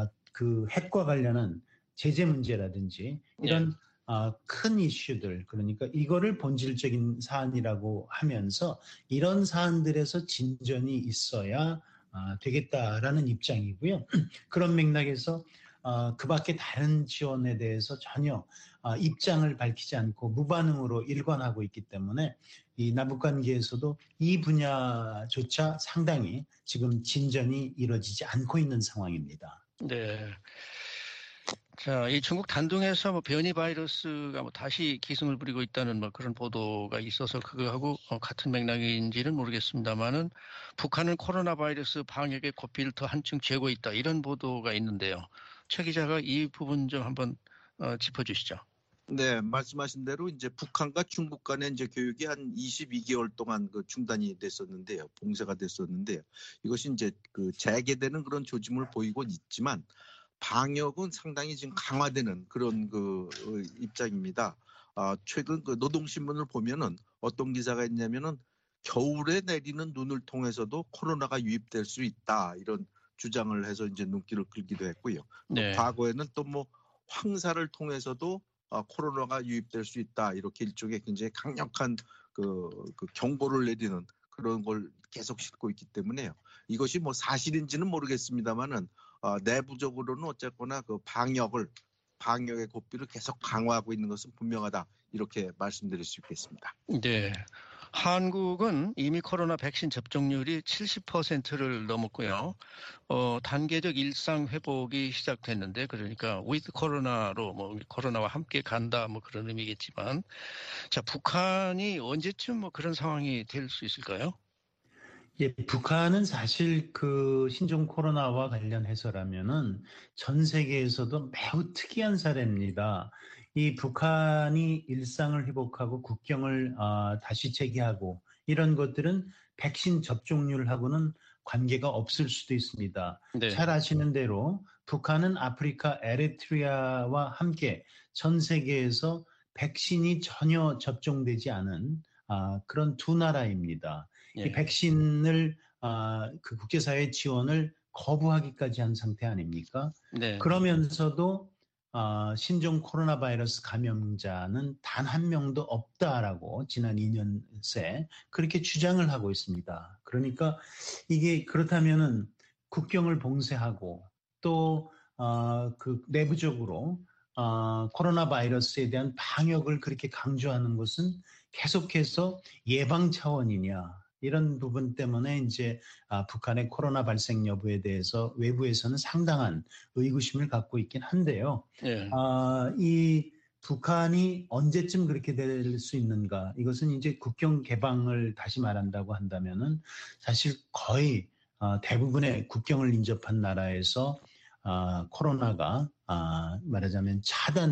그 핵과 관련한 제재 문제라든지 이런 네. 아, 큰 이슈들, 그러니까 이거를 본질적인 사안이라고 하면서 이런 사안들에서 진전이 있어야 아, 되겠다라는 입장이고요. 그런 맥락에서 아, 그 밖에 다른 지원에 대해서 전혀 아, 입장을 밝히지 않고 무반응으로 일관하고 있기 때문에 이 남북관계에서도 이 분야조차 상당히 지금 진전이 이루어지지 않고 있는 상황입니다. 네. 자, 이 중국 단둥에서 뭐 변이 바이러스가 뭐 다시 기승을 부리고 있다는 뭐 그런 보도가 있어서 그거하고 같은 맥락인지는 모르겠습니다만은 북한은 코로나 바이러스 방역에 고삐를 더 한층 쥐고 있다 이런 보도가 있는데요. 최 기자가 이 부분 좀 한번 어, 짚어주시죠. 네, 말씀하신 대로 이제 북한과 중국 간의 이제 교육이 한 이십이 개월 동안 그 중단이 됐었는데요, 봉쇄가 됐었는데요. 이것이 이제 그 재개되는 그런 조짐을 보이고 있지만. 방역은 상당히 지금 강화되는 그런 그 입장입니다. 아, 최근 그 노동신문을 보면은 어떤 기사가 있냐면은 겨울에 내리는 눈을 통해서도 코로나가 유입될 수 있다 이런 주장을 해서 이제 눈길을 끌기도 했고요. 네. 과거에는 또 뭐 황사를 통해서도 아, 코로나가 유입될 수 있다 이렇게 일종의 굉장히 강력한 그, 그 경고를 내리는 그런 걸 계속 싣고 있기 때문에요. 이것이 뭐 사실인지는 모르겠습니다만은. 어, 내부적으로는 어쨌거나 그 방역을 방역의 고삐를 계속 강화하고 있는 것은 분명하다 이렇게 말씀드릴 수 있겠습니다. 네, 한국은 이미 코로나 백신 접종률이 칠십 퍼센트를 넘었고요. 어, 단계적 일상 회복이 시작됐는데 그러니까 with 코로나로 뭐 코로나와 함께 간다 뭐 그런 의미겠지만, 자 북한이 언제쯤 뭐 그런 상황이 될 수 있을까요? 예, 북한은 사실 그 신종 코로나와 관련해서라면은 전 세계에서도 매우 특이한 사례입니다. 이 북한이 일상을 회복하고 국경을 어, 다시 재개하고 이런 것들은 백신 접종률하고는 관계가 없을 수도 있습니다. 네. 잘 아시는 대로 북한은 아프리카 에리트리아와 함께 전 세계에서 백신이 전혀 접종되지 않은 아, 그런 두 나라입니다. 예. 이 백신을 아, 그 국제사회 지원을 거부하기까지 한 상태 아닙니까? 네. 그러면서도 아, 신종 코로나 바이러스 감염자는 단 한 명도 없다라고 지난 이 년 새 그렇게 주장을 하고 있습니다. 그러니까 이게 그렇다면은 국경을 봉쇄하고 또 어, 그 내부적으로 어, 코로나 바이러스에 대한 방역을 그렇게 강조하는 것은 계속해서 예방 차원이냐 이런 부분 때문에 이제 아, 북한의 코로나 발생 여부에 대해서 외부에서는 상당한 의구심을 갖고 있긴 한데요. 예. 아, 이 북한이 언제쯤 그렇게 될 수 있는가? 이것은 이제 국경 개방을 다시 말한다고 한다면은 사실 거의 어, 대부분의 국경을 인접한 나라에서 아, 코로나가 아, 말하자면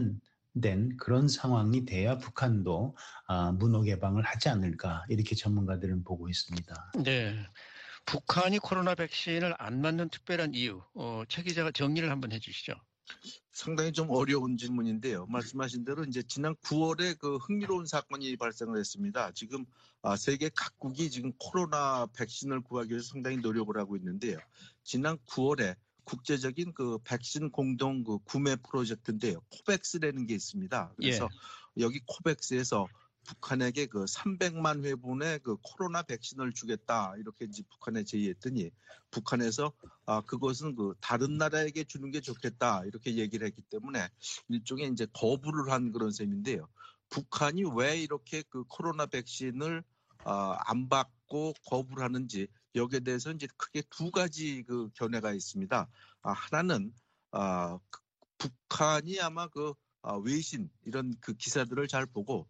차단된 그런 상황이 돼야 북한도 아, 문호 개방을 하지 않을까 이렇게 전문가들은 보고 있습니다. 네. 북한이 코로나 백신을 안 맞는 특별한 이유, 어, 최 기자가 정리를 한번 해주시죠. 상당히 좀 어려운 질문인데요. 말씀하신 대로 이제 지난 구월에 그 흥미로운 사건이 발생을 했습니다. 지금 아, 세계 각국이 지금 코로나 백신을 구하기 위해서 상당히 노력을 하고 있는데요. 지난 구월에 국제적인 그 백신 공동 그 구매 프로젝트인데요. 코백스라는 게 있습니다. 그래서 예. 여기 코백스에서 북한에게 그 삼백만 회분의 그 코로나 백신을 주겠다 이렇게 이제 북한에 제의했더니 북한에서 아 그것은 그 다른 나라에게 주는 게 좋겠다 이렇게 얘기를 했기 때문에 일종의 이제 거부를 한 그런 셈인데요. 북한이 왜 이렇게 그 코로나 백신을 아, 안 받고 거부를 하는지 여기에 대해서 이제 크게 두 가지 그 견해가 있습니다. 아, 하나는 아, 북한이 아마 그 아, 외신 이런 그 기사들을 잘 보고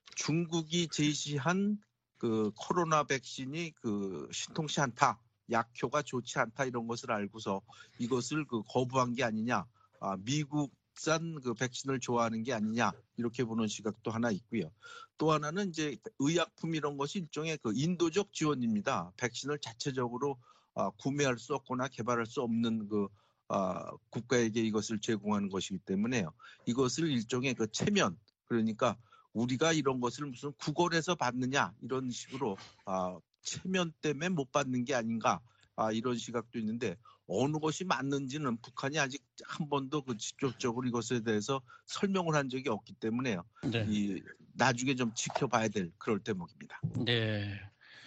중국이 제시한 그 코로나 백신이 그 신통치 않다, 약효가 좋지 않다 이런 것을 알고서 이것을 그 거부한 게 아니냐, 아, 미국산 그 백신을 좋아하는 게 아니냐 이렇게 보는 시각도 하나 있고요. 또 하나는 이제 의약품 이런 것이 일종의 그 인도적 지원입니다. 백신을 자체적으로 아, 구매할 수 없거나 개발할 수 없는 그 아, 국가에게 이것을 제공하는 것이기 때문에요. 이것을 일종의 그 체면, 그러니까 우리가 이런 것을 무슨 구걸해서 받느냐 이런 식으로 아, 체면 때문에 못 받는 게 아닌가 아, 이런 시각도 있는데 어느 것이 맞는지는 북한이 아직 한 번도 그 직접적으로 이것에 대해서 설명을 한 적이 없기 때문에요. 네. 이 나중에 좀 지켜봐야 될 그럴 대목입니다. 네.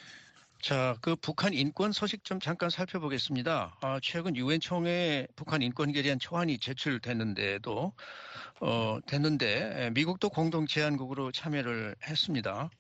자, 그 북한 인권 소식 좀 잠깐 살펴보겠습니다. 아, 최근 유엔 총회에 북한 인권에 대한 초안이 제출됐는데도 어, 됐는데 미국도 공동 제안국으로 참여를 했습니다.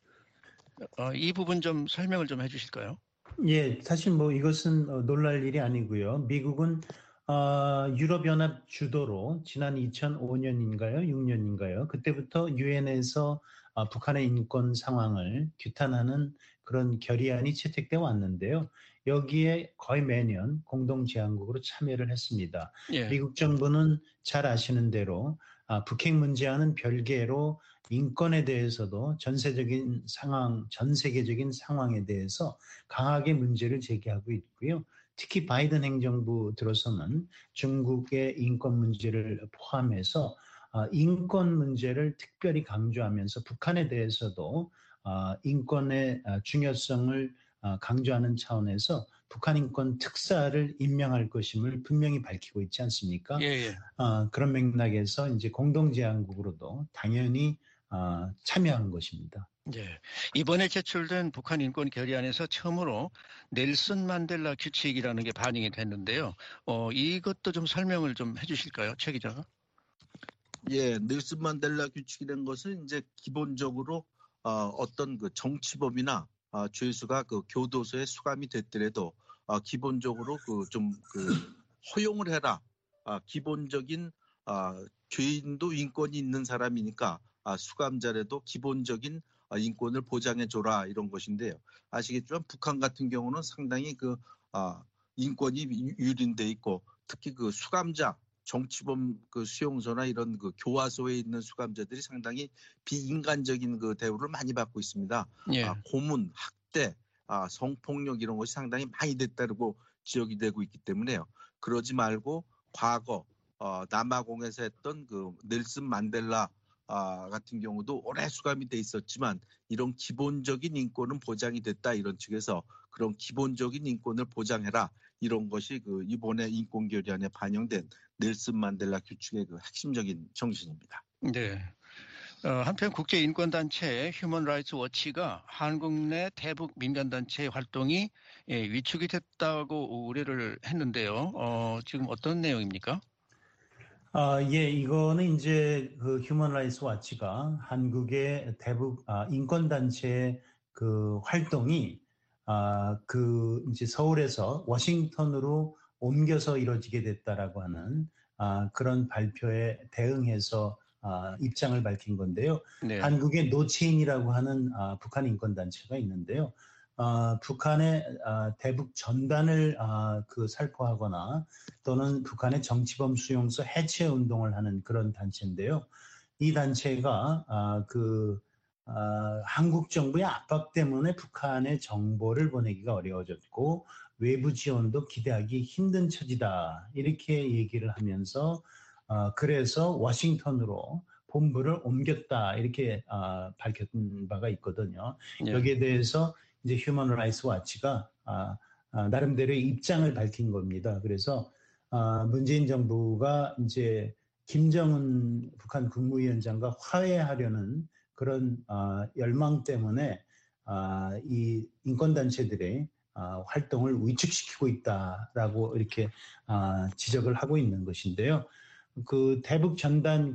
어, 이 부분 좀 설명을 좀 해주실까요? 예, 사실 뭐 이것은 어, 놀랄 일이 아니고요. 미국은 어, 유럽연합 주도로 지난 이천오 년인가요? 육 년인가요? 그때부터 유엔에서 어, 북한의 인권 상황을 규탄하는 그런 결의안이 채택되어 왔는데요. 여기에 거의 매년 공동 제안국으로 참여를 했습니다. 예. 미국 정부는 잘 아시는 대로 아, 북핵 문제와는 별개로 인권에 대해서도 전세적인 상황, 전 세계적인 상황에 대해서 강하게 문제를 제기하고 있고요. 특히 바이든 행정부 들어서는 중국의 인권 문제를 포함해서 인권 문제를 특별히 강조하면서 북한에 대해서도 인권의 중요성을 강조하는 차원에서 북한 인권 특사를 임명할 것임을 분명히 밝히고 있지 않습니까? 예, 예. 그런 맥락에서 이제 공동제안국으로도 당연히 참여한 것입니다. 네. 이번에 제출된 북한 인권 결의안에서 처음으로 넬슨 만델라 규칙이라는 게 반영이 됐는데요. 어, 이것도 좀 설명을 좀 해주실까요, 최 기자가? 예, 넬슨 만델라 규칙이라는 것은 이제 기본적으로 어, 어떤 그 정치범이나 어, 죄수가 그 교도소에 수감이 됐더라도 어, 기본적으로 그 좀 그 허용을 해라. 아, 기본적인 아, 죄인도 인권이 있는 사람이니까 아, 수감자라도 기본적인 인권을 보장해줘라 이런 것인데요. 아시겠지만 북한 같은 경우는 상당히 그 아, 인권이 유린돼 있고 특히 그 수감자, 정치범 그 수용소나 이런 그 교화소에 있는 수감자들이 상당히 비인간적인 그 대우를 많이 받고 있습니다. 예. 아, 고문, 학대, 아, 성폭력 이런 것이 상당히 많이 됐다고 지역이 되고 있기 때문에요. 그러지 말고 과거 어, 남아공에서 했던 그 넬슨 만델라 아, 같은 경우도 오래 수감이 돼 있었지만 이런 기본적인 인권은 보장이 됐다 이런 측에서 그런 기본적인 인권을 보장해라 이런 것이 그 이번에 인권 결의안에 반영된 넬슨 만델라 규칙의 그 핵심적인 정신입니다. 네. 어, 한편 국제인권단체 휴먼 라이츠 워치가 한국 내 대북 민간단체의 활동이 예, 위축이 됐다고 우려를 했는데요. 어, 지금 어떤 내용입니까? 아, 예, 이거는 이제 그 휴먼 라이츠 워치가 한국의 대북 아, 인권단체의 그 활동이 아, 그 이제 서울에서 워싱턴으로 옮겨서 이루어지게 됐다라고 하는 아, 그런 발표에 대응해서 아, 입장을 밝힌 건데요. 네. 한국의 노체인이라고 하는 아, 북한 인권단체가 있는데요. 아, 북한의 아, 대북 전단을 아, 그 살포하거나 또는 북한의 정치범 수용소 해체 운동을 하는 그런 단체인데요. 이 단체가 아, 그 아, 한국 정부의 압박 때문에 북한의 정보를 보내기가 어려워졌고 외부 지원도 기대하기 힘든 처지다 이렇게 얘기를 하면서 어, 그래서 워싱턴으로 본부를 옮겼다 이렇게 어, 밝힌 바가 있거든요. 네. 여기에 대해서 이제 휴먼 라이츠 워치가 아, 아, 나름대로의 입장을 밝힌 겁니다. 그래서 아, 문재인 정부가 이제 김정은 북한 국무위원장과 화해하려는 그런 아, 열망 때문에 아, 이 인권단체들의 아, 활동을 위축시키고 있다라고 이렇게 아, 지적을 하고 있는 것인데요. 그 대북 전단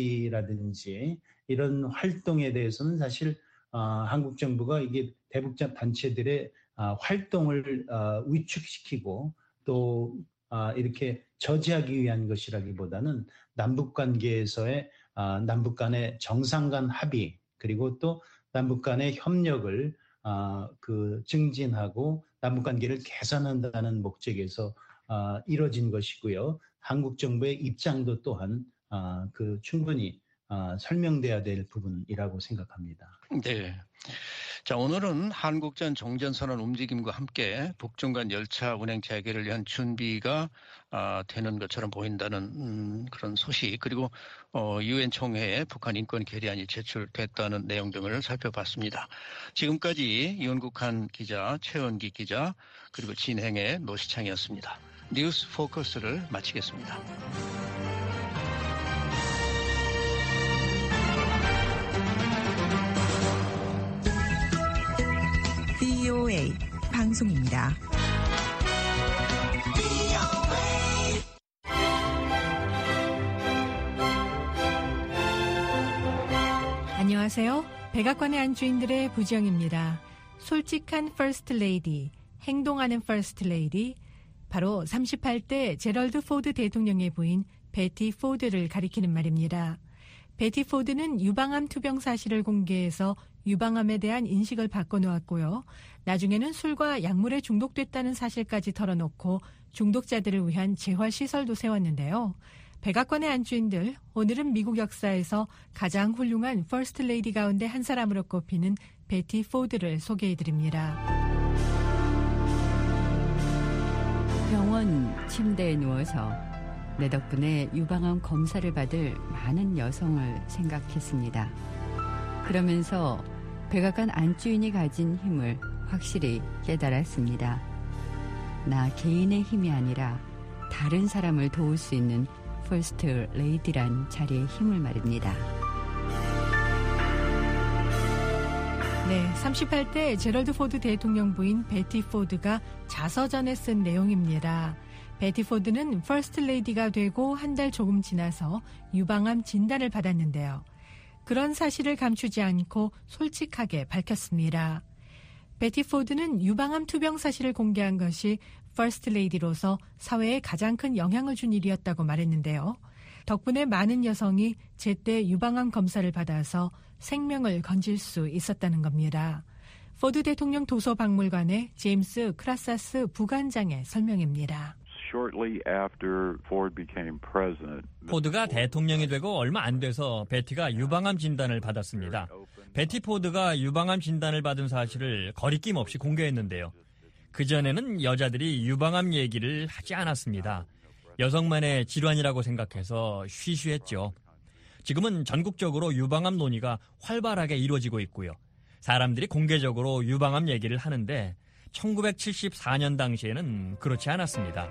금지라든지 이런 활동에 대해서는 사실 어, 한국 정부가 이게 대북 단체들의 어, 활동을 어, 위축시키고 또 어, 이렇게 저지하기 위한 것이라기보다는 남북 관계에서의 어, 남북 간의 정상 간 합의 그리고 또 남북 간의 협력을 어, 그 증진하고 남북 관계를 개선한다는 목적에서 어, 이뤄진 것이고요. 한국 정부의 입장도 또한 어, 그 충분히 어, 설명돼야 될 부분이라고 생각합니다. 네. 자, 오늘은 한국전 종전선언 움직임과 함께 북중 간 열차 운행 재개를 위한 준비가 아, 되는 것처럼 보인다는 음, 그런 소식 그리고 어, 유엔 총회에 북한 인권 결의안이 제출됐다는 내용 등을 살펴봤습니다. 지금까지 이원국한 기자, 최원기 기자 그리고 진행의 노시창이었습니다. 뉴스 포커스를 마치겠습니다. 브이오에이 방송입니다. 안녕하세요. 백악관의 안주인들의 부정입니다. 솔직한 퍼스트 레이디, 행동하는 퍼스트 레이디, 바로 삼십팔 대 제럴드 포드 대통령의 부인 베티 포드를 가리키는 말입니다. 베티 포드는 유방암 투병 사실을 공개해서 유방암에 대한 인식을 바꿔놓았고요. 나중에는 술과 약물에 중독됐다는 사실까지 털어놓고 중독자들을 위한 재활시설도 세웠는데요. 백악관의 안주인들, 오늘은 미국 역사에서 가장 훌륭한 퍼스트 레이디 가운데 한 사람으로 꼽히는 베티 포드를 소개해드립니다. 병원 침대에 누워서 내 덕분에 유방암 검사를 받을 많은 여성을 생각했습니다. 그러면서 백악관 안주인이 가진 힘을 확실히 깨달았습니다. 나 개인의 힘이 아니라 다른 사람을 도울 수 있는 퍼스트 레이디란 자리의 힘을 말입니다. 네, 삼십팔 대 제럴드 포드 대통령 부인 베티 포드가 자서전에 쓴 내용입니다. 베티 포드는 퍼스트 레이디가 되고 한 달 조금 지나서 유방암 진단을 받았는데요. 그런 사실을 감추지 않고 솔직하게 밝혔습니다. 베티 포드는 유방암 투병 사실을 공개한 것이 퍼스트 레이디로서 사회에 가장 큰 영향을 준 일이었다고 말했는데요. 덕분에 많은 여성이 제때 유방암 검사를 받아서 생명을 건질 수 있었다는 겁니다. 포드 대통령 도서박물관의 제임스 크라사스 부관장의 설명입니다. 포드가 대통령이 되고 얼마 안 돼서 베티가 유방암 진단을 받았습니다. 베티 포드가 유방암 진단을 받은 사실을 거리낌 없이 공개했는데요. 그전에는 여자들이 유방암 얘기를 하지 않았습니다. 여성만의 질환이라고 생각해서 쉬쉬했죠. 지금은 전국적으로 유방암 논의가 활발하게 이루어지고 있고요. 사람들이 공개적으로 유방암 얘기를 하는데 천구백칠십사 년 당시에는 그렇지 않았습니다.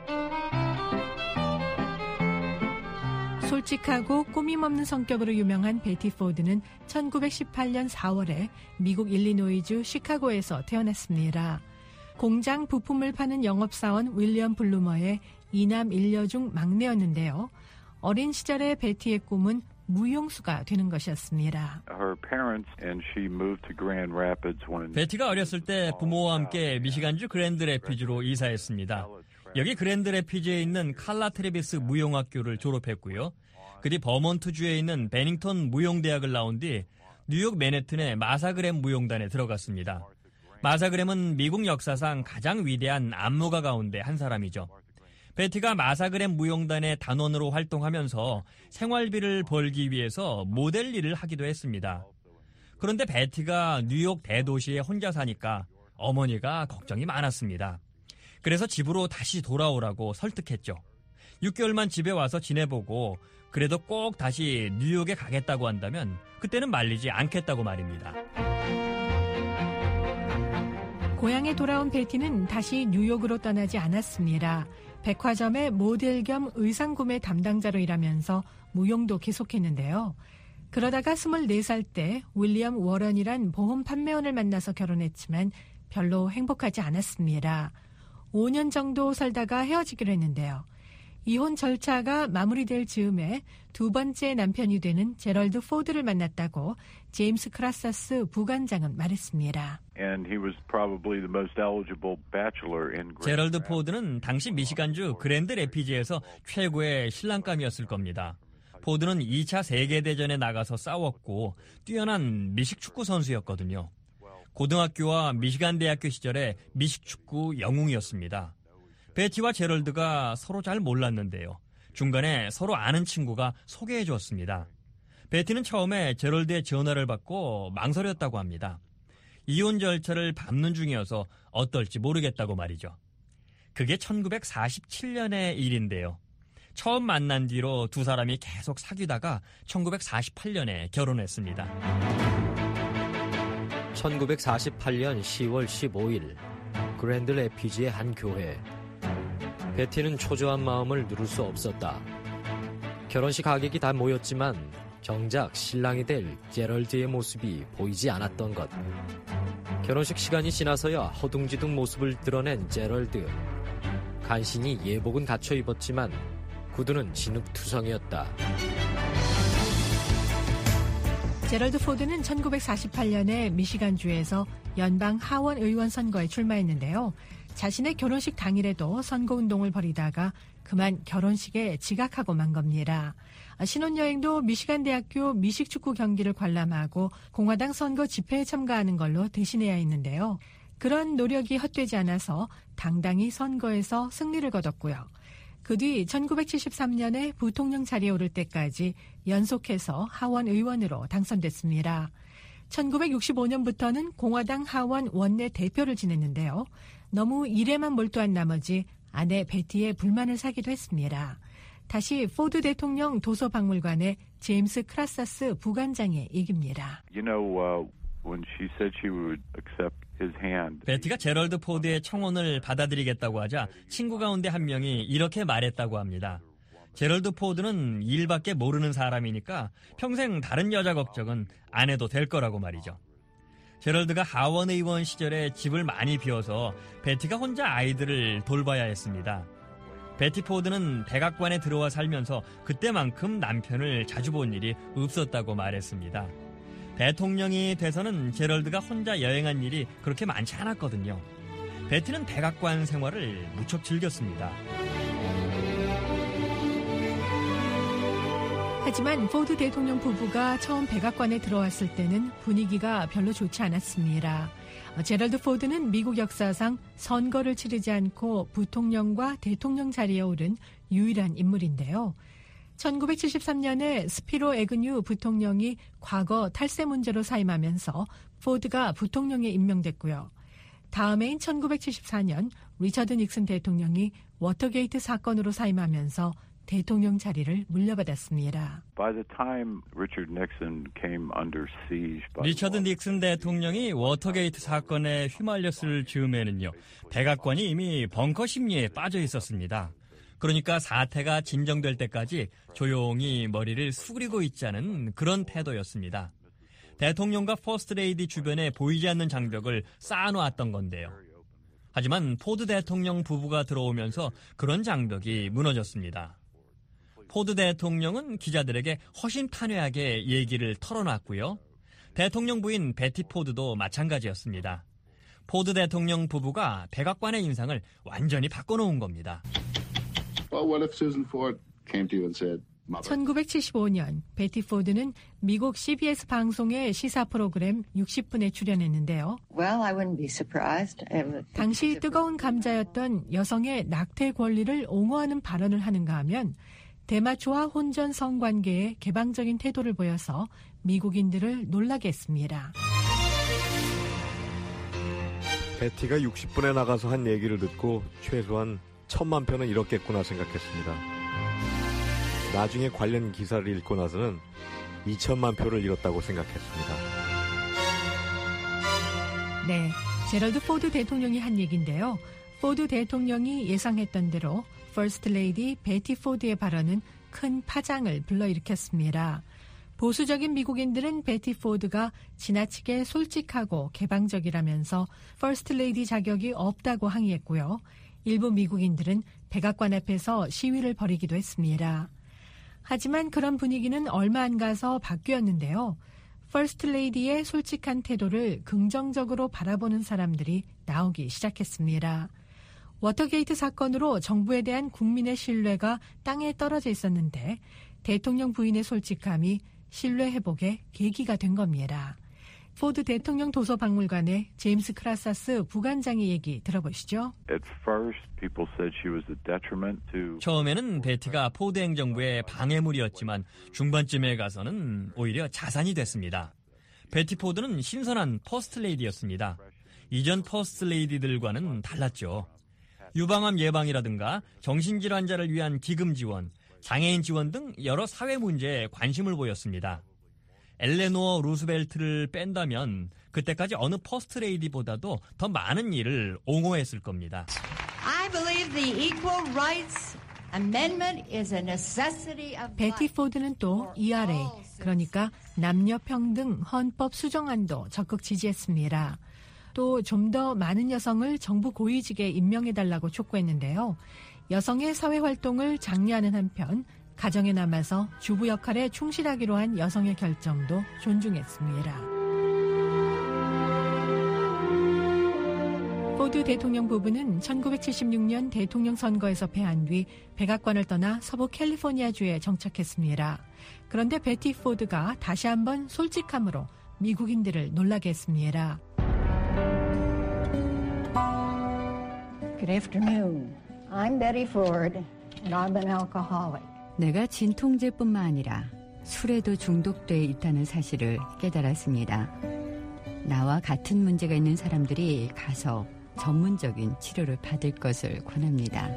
솔직하고 꾸밈없는 성격으로 유명한 베티 포드는 천구백십팔 년 사월에 미국 일리노이주 시카고에서 태어났습니다. 공장 부품을 파는 영업사원 윌리엄 블루머의 이남 일녀 중 막내였는데요. 어린 시절의 베티의 꿈은 무용수가 되는 것이었습니다. 베티가 어렸을 때 부모와 함께 미시간주 그랜드 래피즈로 이사했습니다. 여기 그랜드 래피즈에 있는 칼라 트레비스 무용학교를 졸업했고요. 그 뒤 버몬트주에 있는 베닝턴 무용대학을 나온 뒤 뉴욕 맨해튼의 마사그램 무용단에 들어갔습니다. 마사그램은 미국 역사상 가장 위대한 안무가 가운데 한 사람이죠. 베티가 마사그램 무용단의 단원으로 활동하면서 생활비를 벌기 위해서 모델 일을 하기도 했습니다. 그런데 베티가 뉴욕 대도시에 혼자 사니까 어머니가 걱정이 많았습니다. 그래서 집으로 다시 돌아오라고 설득했죠. 육 개월만 집에 와서 지내보고 그래도 꼭 다시 뉴욕에 가겠다고 한다면 그때는 말리지 않겠다고 말입니다. 고향에 돌아온 베티는 다시 뉴욕으로 떠나지 않았습니다. 백화점의 모델 겸 의상 구매 담당자로 일하면서 무용도 계속했는데요. 그러다가 스물네 살 때 윌리엄 워런이란 보험 판매원을 만나서 결혼했지만 별로 행복하지 않았습니다. 오 년 정도 살다가 헤어지기로 했는데요. 이혼 절차가 마무리될 즈음에 두 번째 남편이 되는 제럴드 포드를 만났다고 제임스 크라사스 부관장은 말했습니다. 제럴드 포드는 당시 미시간주 그랜드 래피즈에서 최고의 신랑감이었을 겁니다. 포드는 이 차 세계대전에 나가서 싸웠고 뛰어난 미식축구 선수였거든요. 고등학교와 미시간 대학교 시절에 미식축구 영웅이었습니다. 베티와 제럴드가 서로 잘 몰랐는데요. 중간에 서로 아는 친구가 소개해 주었습니다. 베티는 처음에 제럴드의 전화를 받고 망설였다고 합니다. 이혼 절차를 밟는 중이어서 어떨지 모르겠다고 말이죠. 그게 천구백사십칠 년의 일인데요. 처음 만난 뒤로 두 사람이 계속 사귀다가 천구백사십팔 년에 결혼했습니다. 천구백사십팔 년 시월 십오일 그랜드 래피즈의 한 교회. 베티는 초조한 마음을 누를 수 없었다. 결혼식 하객이 다 모였지만 정작 신랑이 될 제럴드의 모습이 보이지 않았던 것. 결혼식 시간이 지나서야 허둥지둥 모습을 드러낸 제럴드. 간신히 예복은 갖춰 입었지만 구두는 진흙투성이었다. 제럴드 포드는 천구백사십팔 년에 미시간주에서 연방 하원 의원 선거에 출마했는데요. 자신의 결혼식 당일에도 선거운동을 벌이다가 그만 결혼식에 지각하고 만 겁니다. 신혼여행도 미시간 대학교 미식축구 경기를 관람하고 공화당 선거 집회에 참가하는 걸로 대신해야 했는데요. 그런 노력이 헛되지 않아서 당당히 선거에서 승리를 거뒀고요. 그 뒤 천구백칠십삼 년에 부통령 자리에 오를 때까지 연속해서 하원 의원으로 당선됐습니다. 천구백육십오 년부터는 공화당 하원 원내 대표를 지냈는데요. 너무 일에만 몰두한 나머지 아내 베티의 불만을 사기도 했습니다. 다시 포드 대통령 도서박물관의 제임스 크라사스 부관장의 얘기입니다. You know, uh, when she said she would accept his hand. 베티가 제럴드 포드의 청혼을 받아들이겠다고 하자 친구 가운데 한 명이 이렇게 말했다고 합니다. 제럴드 포드는 일밖에 모르는 사람이니까 평생 다른 여자 걱정은 안 해도 될 거라고 말이죠. 제럴드가 하원 의원 시절에 집을 많이 비워서 베티가 혼자 아이들을 돌봐야 했습니다. 베티 포드는 백악관에 들어와 살면서 그때만큼 남편을 자주 본 일이 없었다고 말했습니다. 대통령이 돼서는 제럴드가 혼자 여행한 일이 그렇게 많지 않았거든요. 베티는 백악관 생활을 무척 즐겼습니다. 하지만 포드 대통령 부부가 처음 백악관에 들어왔을 때는 분위기가 별로 좋지 않았습니다. 제럴드 포드는 미국 역사상 선거를 치르지 않고 부통령과 대통령 자리에 오른 유일한 인물인데요. 천구백칠십삼 년에 스피로 애그뉴 부통령이 과거 탈세 문제로 사임하면서 포드가 부통령에 임명됐고요. 다음 해인 천구백칠십사 년 리처드 닉슨 대통령이 워터게이트 사건으로 사임하면서 대통령 자리를 물려받았습니다. By the time Richard Nixon came under siege by 리처드 닉슨 대통령이 워터게이트 사건에 휘말렸을 즈음에는요, 백악관이 이미 벙커 심리에 빠져 있었습니다. 그러니까 사태가 진정될 때까지 조용히 머리를 숙이고 있자는 그런 태도였습니다. 대통령과 퍼스트레이디 주변에 보이지 않는 장벽을 쌓아놓았던 건데요. 하지만 포드 대통령 부부가 들어오면서 그런 장벽이 무너졌습니다. 포드 대통령은 기자들에게 허심탄회하게 얘기를 털어놨고요. 대통령 부인 베티 포드도 마찬가지였습니다. 포드 대통령 부부가 백악관의 인상을 완전히 바꿔놓은 겁니다. Well, what if Susan Ford came to you and said, 천구백칠십오 년 베티 포드는 미국 씨비에스 방송의 시사 프로그램 육십 분에 출연했는데요. Well, I wouldn't be surprised. 당시 뜨거운 감자였던 여성의 낙태 권리를 옹호하는 발언을 하는가 하면 대마초와 혼전 성관계에 개방적인 태도를 보여서 미국인들을 놀라게 했습니다. 베티가 육십 분에 나가서 한 얘기를 듣고 최소한 천만 표는 잃었겠구나 생각했습니다. 나중에 관련 기사를 읽고 나서는 이천만 표를 잃었다고 생각했습니다. 네, 제럴드 포드 대통령이 한 얘기인데요. 포드 대통령이 예상했던 대로 퍼스트 레이디 베티 포드의 발언은 큰 파장을 불러일으켰습니다. 보수적인 미국인들은 베티 포드가 지나치게 솔직하고 개방적이라면서 퍼스트 레이디 자격이 없다고 항의했고요. 일부 미국인들은 백악관 앞에서 시위를 벌이기도 했습니다. 하지만 그런 분위기는 얼마 안 가서 바뀌었는데요. 퍼스트 레이디의 솔직한 태도를 긍정적으로 바라보는 사람들이 나오기 시작했습니다. 워터게이트 사건으로 정부에 대한 국민의 신뢰가 땅에 떨어져 있었는데 대통령 부인의 솔직함이 신뢰 회복의 계기가 된 겁니다. 포드 대통령 도서박물관의 제임스 크라사스 부관장의 얘기 들어보시죠. At first, people said she was a detriment to... 처음에는 베티가 포드 행정부의 방해물이었지만 중반쯤에 가서는 오히려 자산이 됐습니다. 베티 포드는 신선한 퍼스트레이디였습니다. 이전 퍼스트레이디들과는 달랐죠. 유방암 예방이라든가 정신질환자를 위한 기금 지원, 장애인 지원 등 여러 사회 문제에 관심을 보였습니다. 엘레노어 루스벨트를 뺀다면 그때까지 어느 퍼스트레이디보다도 더 많은 일을 옹호했을 겁니다. I believe the Equal Rights Amendment is a necessity of 베티 포드는 또 이알에이, 그러니까 남녀평등 헌법 수정안도 적극 지지했습니다. 또 좀 더 많은 여성을 정부 고위직에 임명해달라고 촉구했는데요. 여성의 사회활동을 장려하는 한편 가정에 남아서 주부 역할에 충실하기로 한 여성의 결정도 존중했습니다. 포드 대통령 부부는 천구백칠십육 년 대통령 선거에서 패한 뒤 백악관을 떠나 서부 캘리포니아주에 정착했습니다. 그런데 베티 포드가 다시 한번 솔직함으로 미국인들을 놀라게 했습니다. Good afternoon. I'm Betty Ford, and I'm an alcoholic. 내가 진통제뿐만 아니라 술에도 중독돼 있다는 사실을 깨달았습니다. 나와 같은 문제가 있는 사람들이 가서 전문적인 치료를 받을 것을 권합니다.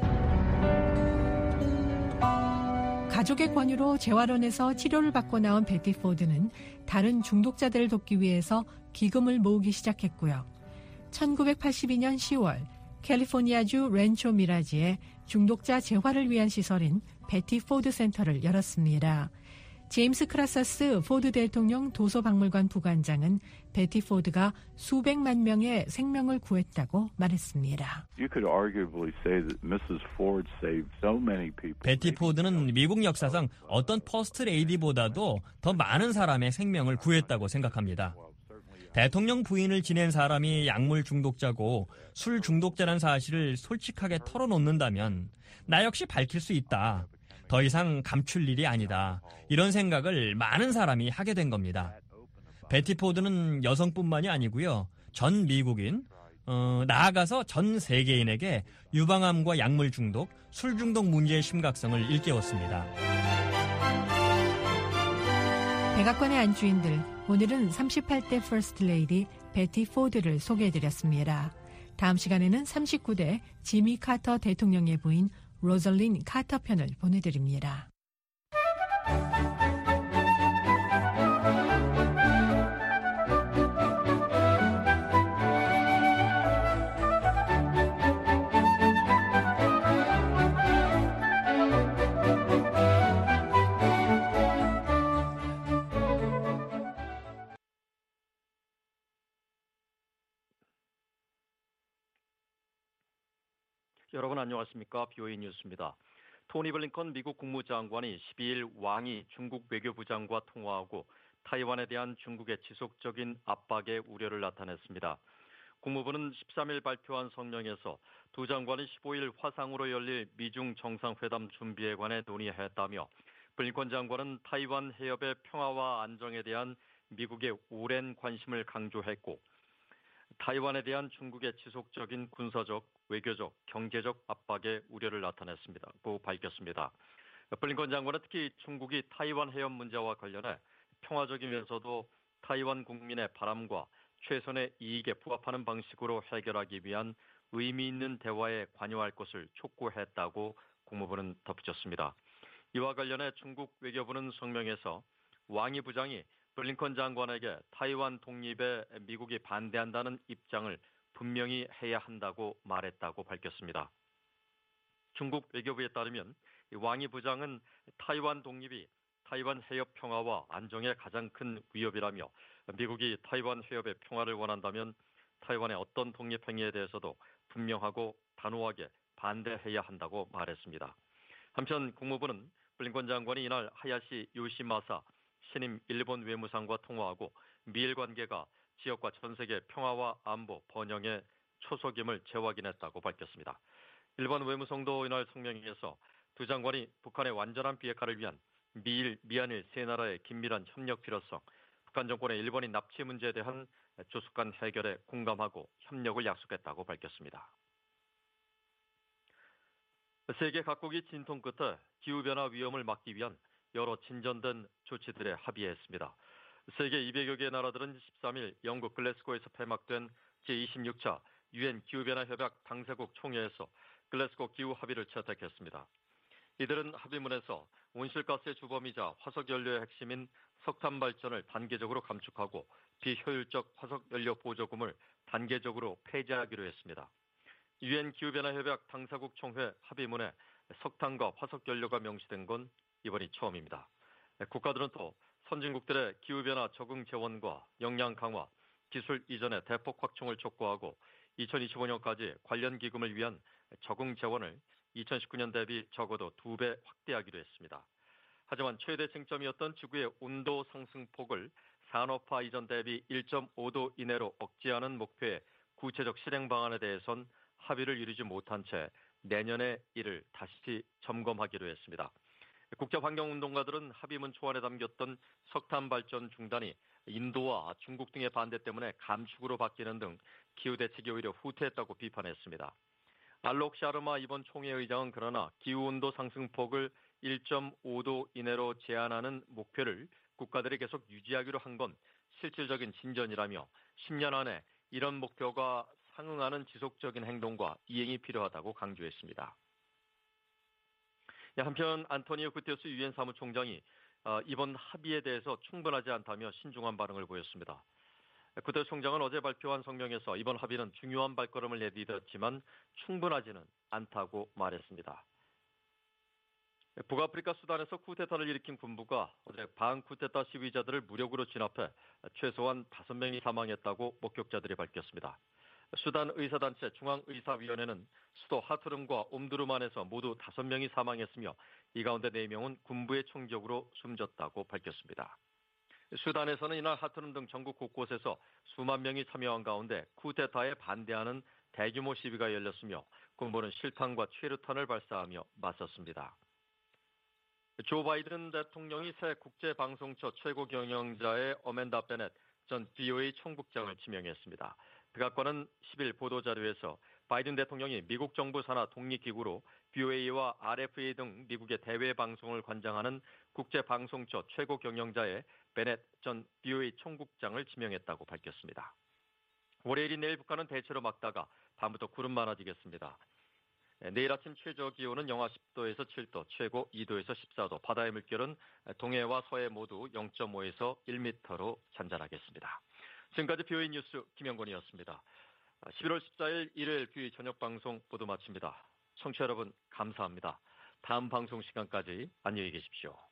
가족의 권유로 재활원에서 치료를 받고 나온 베티 포드는 다른 중독자들을 돕기 위해서 기금을 모으기 시작했고요. 천구백팔십이 년 시월 캘리포니아주 렌초 미라지에 중독자 재활을 위한 시설인 베티 포드 센터를 열었습니다. 제임스 크라사스 포드 대통령 도서박물관 부관장은 베티 포드가 수백만 명의 생명을 구했다고 말했습니다. You could arguably say that 미세스 Ford saved so many people. 베티 포드는 미국 역사상 어떤 퍼스트 레이디보다도 더 많은 사람의 생명을 구했다고 생각합니다. 대통령 부인을 지낸 사람이 약물 중독자고 술 중독자란 사실을 솔직하게 털어놓는다면 나 역시 밝힐 수 있다. 더 이상 감출 일이 아니다. 이런 생각을 많은 사람이 하게 된 겁니다. 베티 포드는 여성뿐만이 아니고요. 전 미국인, 어, 나아가서 전 세계인에게 유방암과 약물 중독, 술 중독 문제의 심각성을 일깨웠습니다. 백악관의 안주인들, 오늘은 삼십팔 대 퍼스트 레이디 베티 포드를 소개해드렸습니다. 다음 시간에는 삼십구 대 지미 카터 대통령의 부인 로즐린 카터 편을 보내드립니다. 여러분 안녕하십니까? 비오에이 뉴스입니다. 토니 블링컨 미국 국무장관이 십이일 왕이 중국 외교부장과 통화하고 타이완에 대한 중국의 지속적인 압박에 우려를 나타냈습니다. 국무부는 십삼일 발표한 성명에서 두 장관이 십오일 화상으로 열릴 미중 정상회담 준비에 관해 논의했다며 블링컨 장관은 타이완 해협의 평화와 안정에 대한 미국의 오랜 관심을 강조했고 타이완에 대한 중국의 지속적인 군사적, 외교적, 경제적 압박에 우려를 나타냈습니다. 고 밝혔습니다. 블링컨 장관은 특히 중국이 타이완 해협 문제와 관련해 평화적이면서도 타이완 국민의 바람과 최선의 이익에 부합하는 방식으로 해결하기 위한 의미 있는 대화에 관여할 것을 촉구했다고 국무부는 덧붙였습니다. 이와 관련해 중국 외교부는 성명에서 왕이 부장이 블링컨 장관에게 타이완 독립에 미국이 반대한다는 입장을 분명히 해야 한다고 말했다고 밝혔습니다. 중국 외교부에 따르면 왕이 부장은 타이완 독립이 타이완 해협 평화와 안정에 가장 큰 위협이라며 미국이 타이완 해협의 평화를 원한다면 타이완의 어떤 독립 행위에 대해서도 분명하고 단호하게 반대해야 한다고 말했습니다. 한편 국무부는 블링컨 장관이 이날 하야시 요시마사 신임 일본 외무상과 통화하고 미일 관계가 지역과 전 세계 평화와 안보, 번영의 초석임을 재확인했다고 밝혔습니다. 일본 외무성도 이날 성명에서 두 장관이 북한의 완전한 비핵화를 위한 미일, 미한일 세 나라의 긴밀한 협력 필요성, 북한 정권의 일본인 납치 문제에 대한 조속한 해결에 공감하고 협력을 약속했다고 밝혔습니다. 세계 각국이 진통 끝에 기후변화 위험을 막기 위한 여러 진전된 조치들에 합의했습니다. 세계 이백여 개 나라들은 십삼일 영국 글래스고에서 폐막된 제이십육 차 유엔 기후변화 협약 당사국 총회에서 글래스고 기후 합의를 채택했습니다. 이들은 합의문에서 온실가스의 주범이자 화석연료의 핵심인 석탄 발전을 단계적으로 감축하고 비효율적 화석연료 보조금을 단계적으로 폐지하기로 했습니다. 유엔 기후변화 협약 당사국 총회 합의문에 석탄과 화석연료가 명시된 건 이번이 처음입니다. 국가들은 또 선진국들의 기후변화 적응 재원과 역량 강화, 기술 이전의 대폭 확충을 촉구하고 이천이십오 년까지 관련 기금을 위한 적응 재원을 이천십구 년 대비 적어도 두 배 확대하기로 했습니다. 하지만 최대 쟁점이었던 지구의 온도 상승폭을 산업화 이전 대비 일 점 오 도 이내로 억제하는 목표의 구체적 실행 방안에 대해선 합의를 이루지 못한 채 내년에 이를 다시 점검하기로 했습니다. 국제환경운동가들은 합의문 초안에 담겼던 석탄 발전 중단이 인도와 중국 등의 반대 때문에 감축으로 바뀌는 등 기후대책이 오히려 후퇴했다고 비판했습니다. 알록 샤르마 이번 총회 의장은 그러나 기후온도 상승폭을 일 점 오 도 이내로 제한하는 목표를 국가들이 계속 유지하기로 한 건 실질적인 진전이라며 십 년 안에 이런 목표가 상응하는 지속적인 행동과 이행이 필요하다고 강조했습니다. 한편 안토니오 구테르스 유엔 사무총장이 이번 합의에 대해서 충분하지 않다며 신중한 반응을 보였습니다. 구테르스 총장은 어제 발표한 성명에서 이번 합의는 중요한 발걸음을 내디뎠지만 충분하지는 않다고 말했습니다. 북아프리카 수단에서 쿠데타를 일으킨 군부가 어제 반쿠데타 시위자들을 무력으로 진압해 최소한 다섯 명이 사망했다고 목격자들이 밝혔습니다. 수단 의사단체 중앙의사위원회는 수도 하투름과 옴두르만에서 모두 다섯 명이 사망했으며 이 가운데 네 명은 군부의 총격으로 숨졌다고 밝혔습니다. 수단에서는 이날 하투름 등 전국 곳곳에서 수만 명이 참여한 가운데 쿠데타에 반대하는 대규모 시위가 열렸으며 군부는 실탄과 최루탄을 발사하며 맞섰습니다. 조 바이든 대통령이 새 국제방송처 최고 경영자의 어멘다 베넷 전 비오에이 총국장을 지명했습니다. 백악관은 십일 보도자료에서 바이든 대통령이 미국 정부 산하 독립기구로 비오에이와 알에프에이 등 미국의 대외 방송을 관장하는 국제방송처 최고 경영자의 베넷 전 비오에이 총국장을 지명했다고 밝혔습니다. 월요일인 내일 북한은 대체로 맑다가 밤부터 구름 많아지겠습니다. 내일 아침 최저 기온은 영하 십 도에서 칠 도, 최고 이 도에서 십사 도, 바다의 물결은 동해와 서해 모두 영 점 오에서 일 미터로 잔잔하겠습니다. 지금까지 비오에이 뉴스 김영권이었습니다. 십일월 십사일 일요일 비오에이 저녁 방송 모두 마칩니다. 청취자 여러분 감사합니다. 다음 방송 시간까지 안녕히 계십시오.